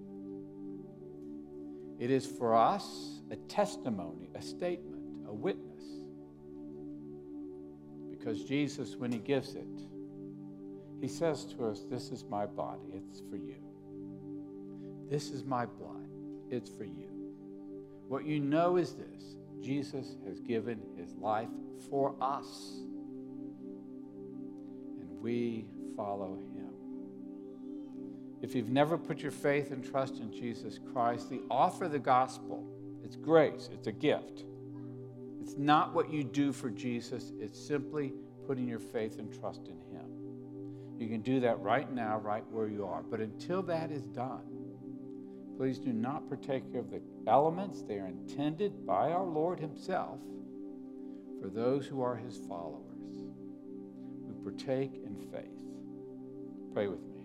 It is for us a testimony, a statement, a witness. Because Jesus, when he gives it, he says to us, this is my body, it's for you. This is my blood, it's for you. What you know is this: Jesus has given his life for us, and we follow him. If you've never put your faith and trust in Jesus Christ, the offer of the gospel, it's grace, it's a gift. It's not what you do for Jesus, it's simply putting your faith and trust in him. You can do that right now, right where you are. But until that is done, please do not partake of the elements. They are intended by our Lord himself for those who are his followers. We partake in faith. Pray with me.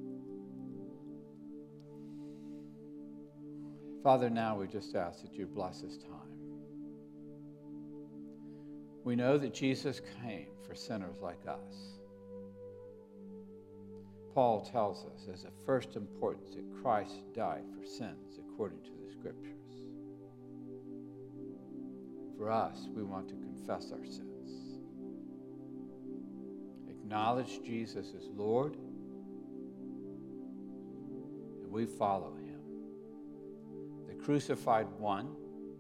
Father, now we just ask that you bless this time. We know that Jesus came for sinners like us. Paul tells us as of first importance that Christ died for sins according to the Scriptures. For us, we want to confess our sins, acknowledge Jesus as Lord, and we follow him. The crucified one,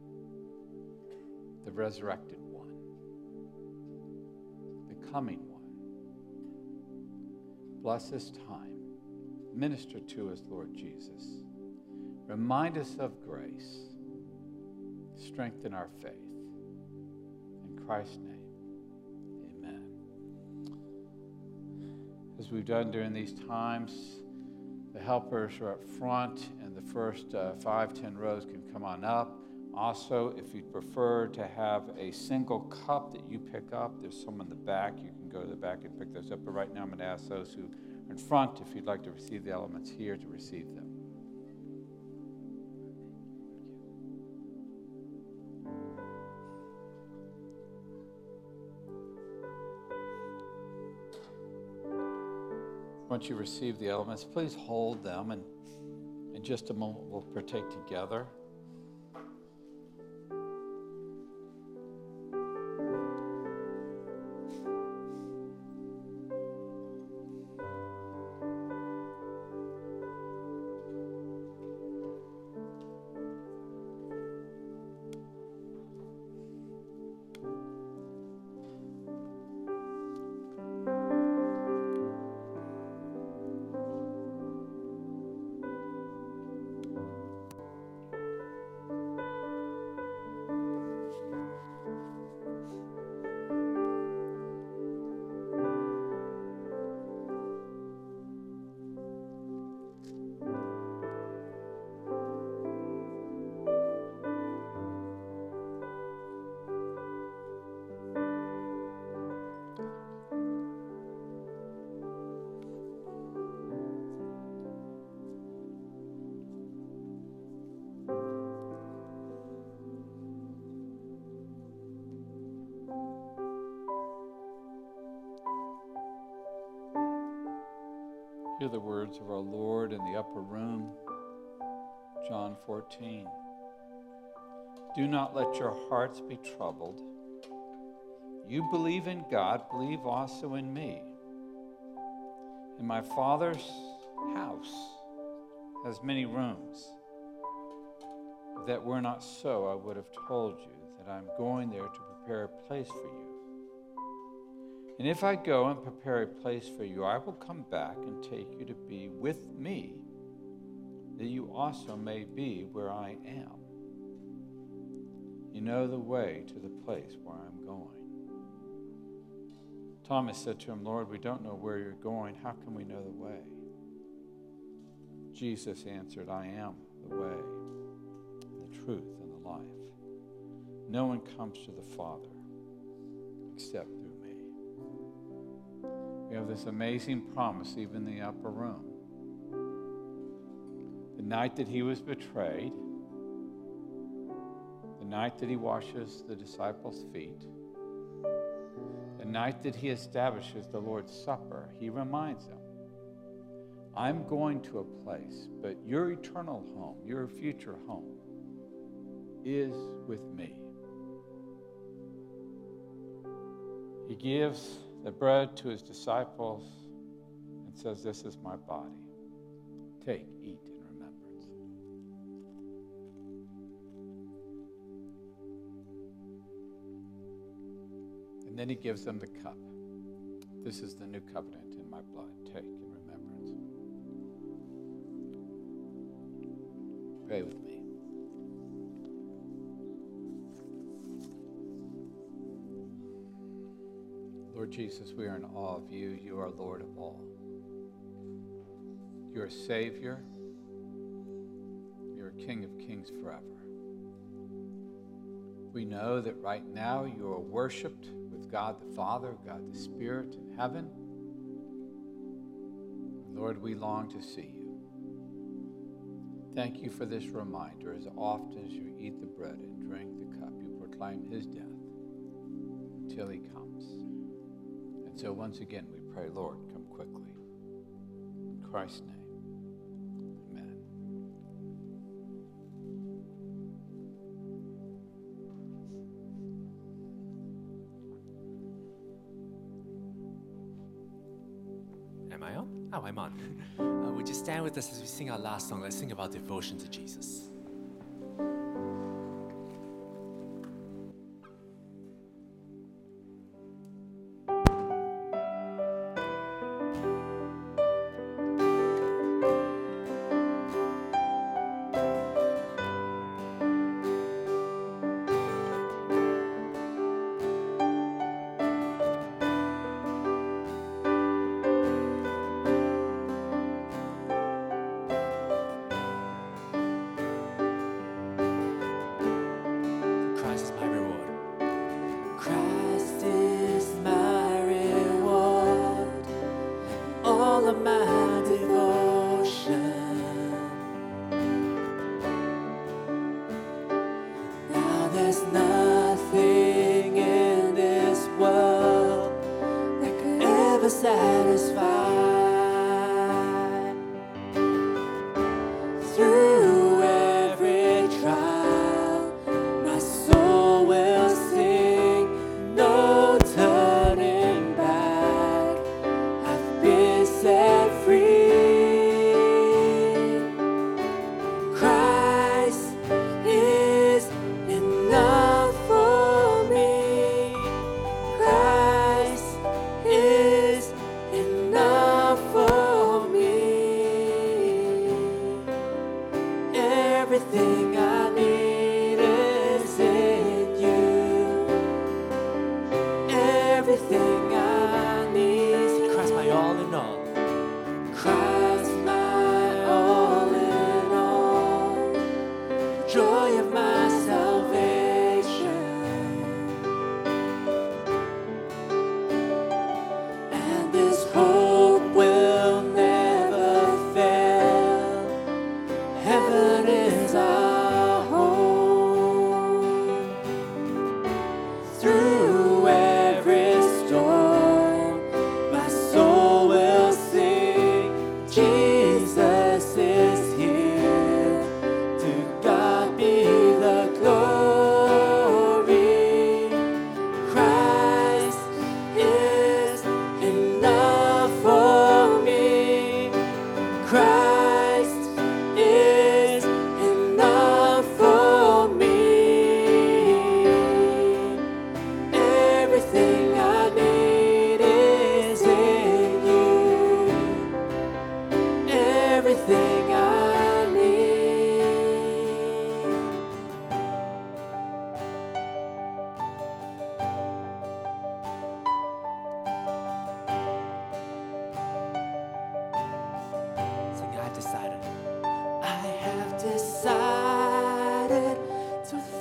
the resurrected one, the coming one. Bless this time. Minister to us, Lord Jesus. Remind us of grace. Strengthen our faith. In Christ's name, amen. As we've done during these times, the helpers are up front, and the first 5-10 rows can come on up. Also, if you'd prefer to have a single cup that you pick up, there's some in the back. You can go to the back and pick those up. But right now, I'm going to ask those who are in front, if you'd like to receive the elements here, to receive them. Once you receive the elements, please hold them, and in just a moment we'll partake together. to the words of our Lord in the upper room, John 14. Do not let your hearts be troubled. You believe in God, believe also in me. In my Father's house has many rooms. If that were not so, I would have told you that I'm going there to prepare a place for you. And if I go and prepare a place for you, I will come back and take you to be with me, that you also may be where I am. You know the way to the place where I'm going. Thomas said to him, Lord, we don't know where you're going. How can we know the way? Jesus answered, I am the way, the truth, and the life. No one comes to the Father except through me. We have this amazing promise even in the upper room. The night that he was betrayed, the night that he washes the disciples' feet, the night that he establishes the Lord's Supper, he reminds them, I'm going to a place, but your eternal home, your future home, is with me. He gives the bread to his disciples and says, this is my body. Take, eat in remembrance. And then he gives them the cup. This is the new covenant in my blood. Take in remembrance. Pray with me. Lord Jesus, we are in awe of you. You are Lord of all. You're a Savior. You're a King of kings forever. We know that right now you are worshipped with God the Father, God the Spirit in heaven. Lord, we long to see you. Thank you for this reminder. As often as you eat the bread and drink the cup, you proclaim his death until he comes. And so once again we pray, Lord, come quickly. In Christ's name, amen. Am I on? Oh, I'm on. Would you stand with us as we sing our last song? Let's sing about devotion to Jesus.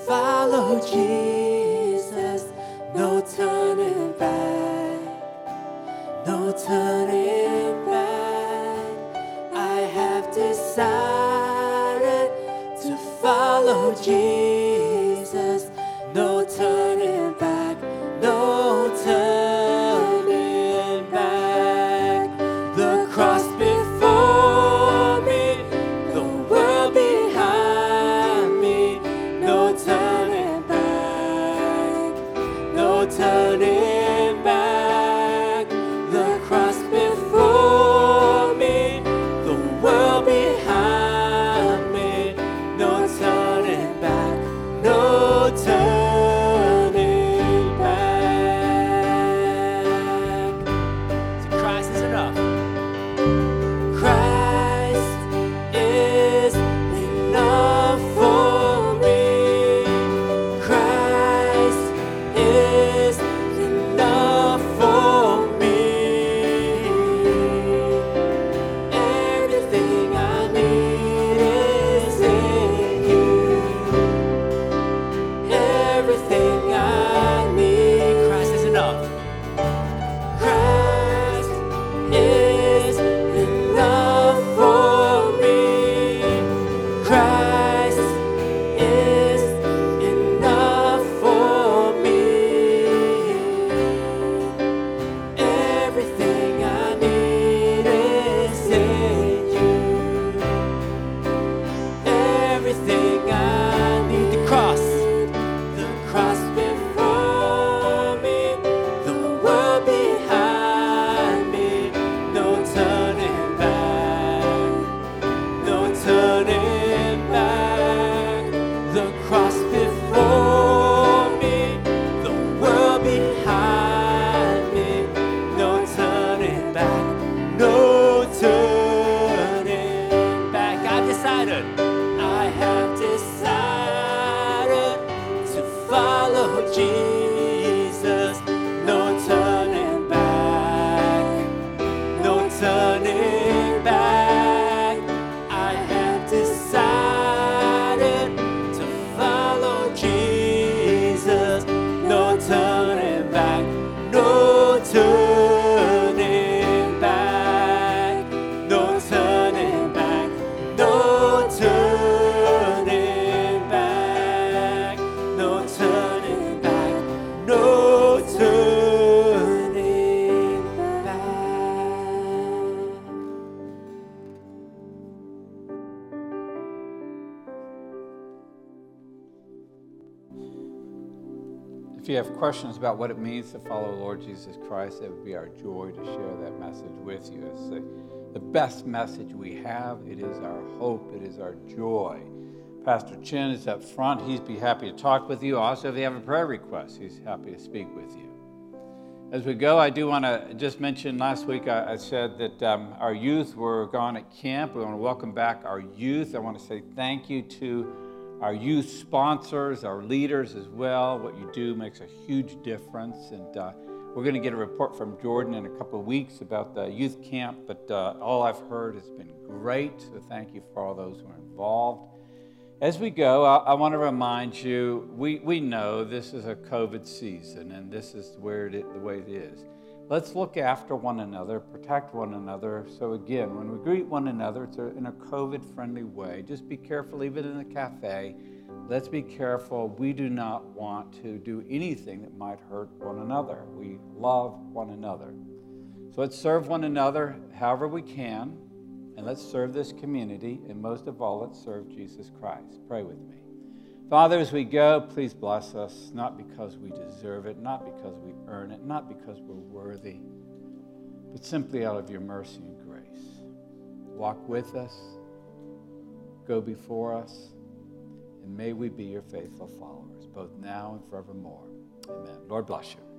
follow Jesus, no turning back, no turning back. I have decided to follow Jesus, no turning back, no turning back. The cross before me, the world behind me, no turning back, no turning back. The cross before me, the world behind me, no turning back, no turning back. See, Christ is enough. Christ is enough for me. Christ is enough for me. Everything I need is in you. Everything I need, Christ is enough. Christ is enough for me. Christ is enough for me. Everything I need is in you. Everything I need, the cross before me, the world behind me, no turning back, no turning back. The cross before me, the world behind me, no turning back, no turning back. I've decided, I have decided to follow Jesus, no turning back, no turning back. I have decided to follow Jesus, no turning back, no turning back, no turning back, no turning back, no turning back, no turning back. If you have questions about what it means to follow Lord Jesus Christ, it would be our joy to share that message with you. It's the best message we have. It is our hope. It is our joy. Pastor Chin is up front. He'd be happy to talk with you. Also, if you have a prayer request, he's happy to speak with you. As we go, I do want to just mention, last week I said that our youth were gone at camp. We want to welcome back our youth. I want to say thank you to our youth sponsors, our leaders as well. What you do makes a huge difference. And we're going to get a report from Jordan in a couple of weeks about the youth camp. But all I've heard has been great. So thank you for all those who are involved. As we go, I want to remind you, we know this is a COVID season, and this is the way it is. Let's look after one another, protect one another. So again, when we greet one another, it's in a COVID-friendly way. Just be careful, even in the cafe. Let's be careful. We do not want to do anything that might hurt one another. We love one another. So let's serve one another however we can. And let's serve this community, and most of all, let's serve Jesus Christ. Pray with me. Father, as we go, please bless us, not because we deserve it, not because we earn it, not because we're worthy, but simply out of your mercy and grace. Walk with us, go before us, and may we be your faithful followers, both now and forevermore. Amen. Lord bless you.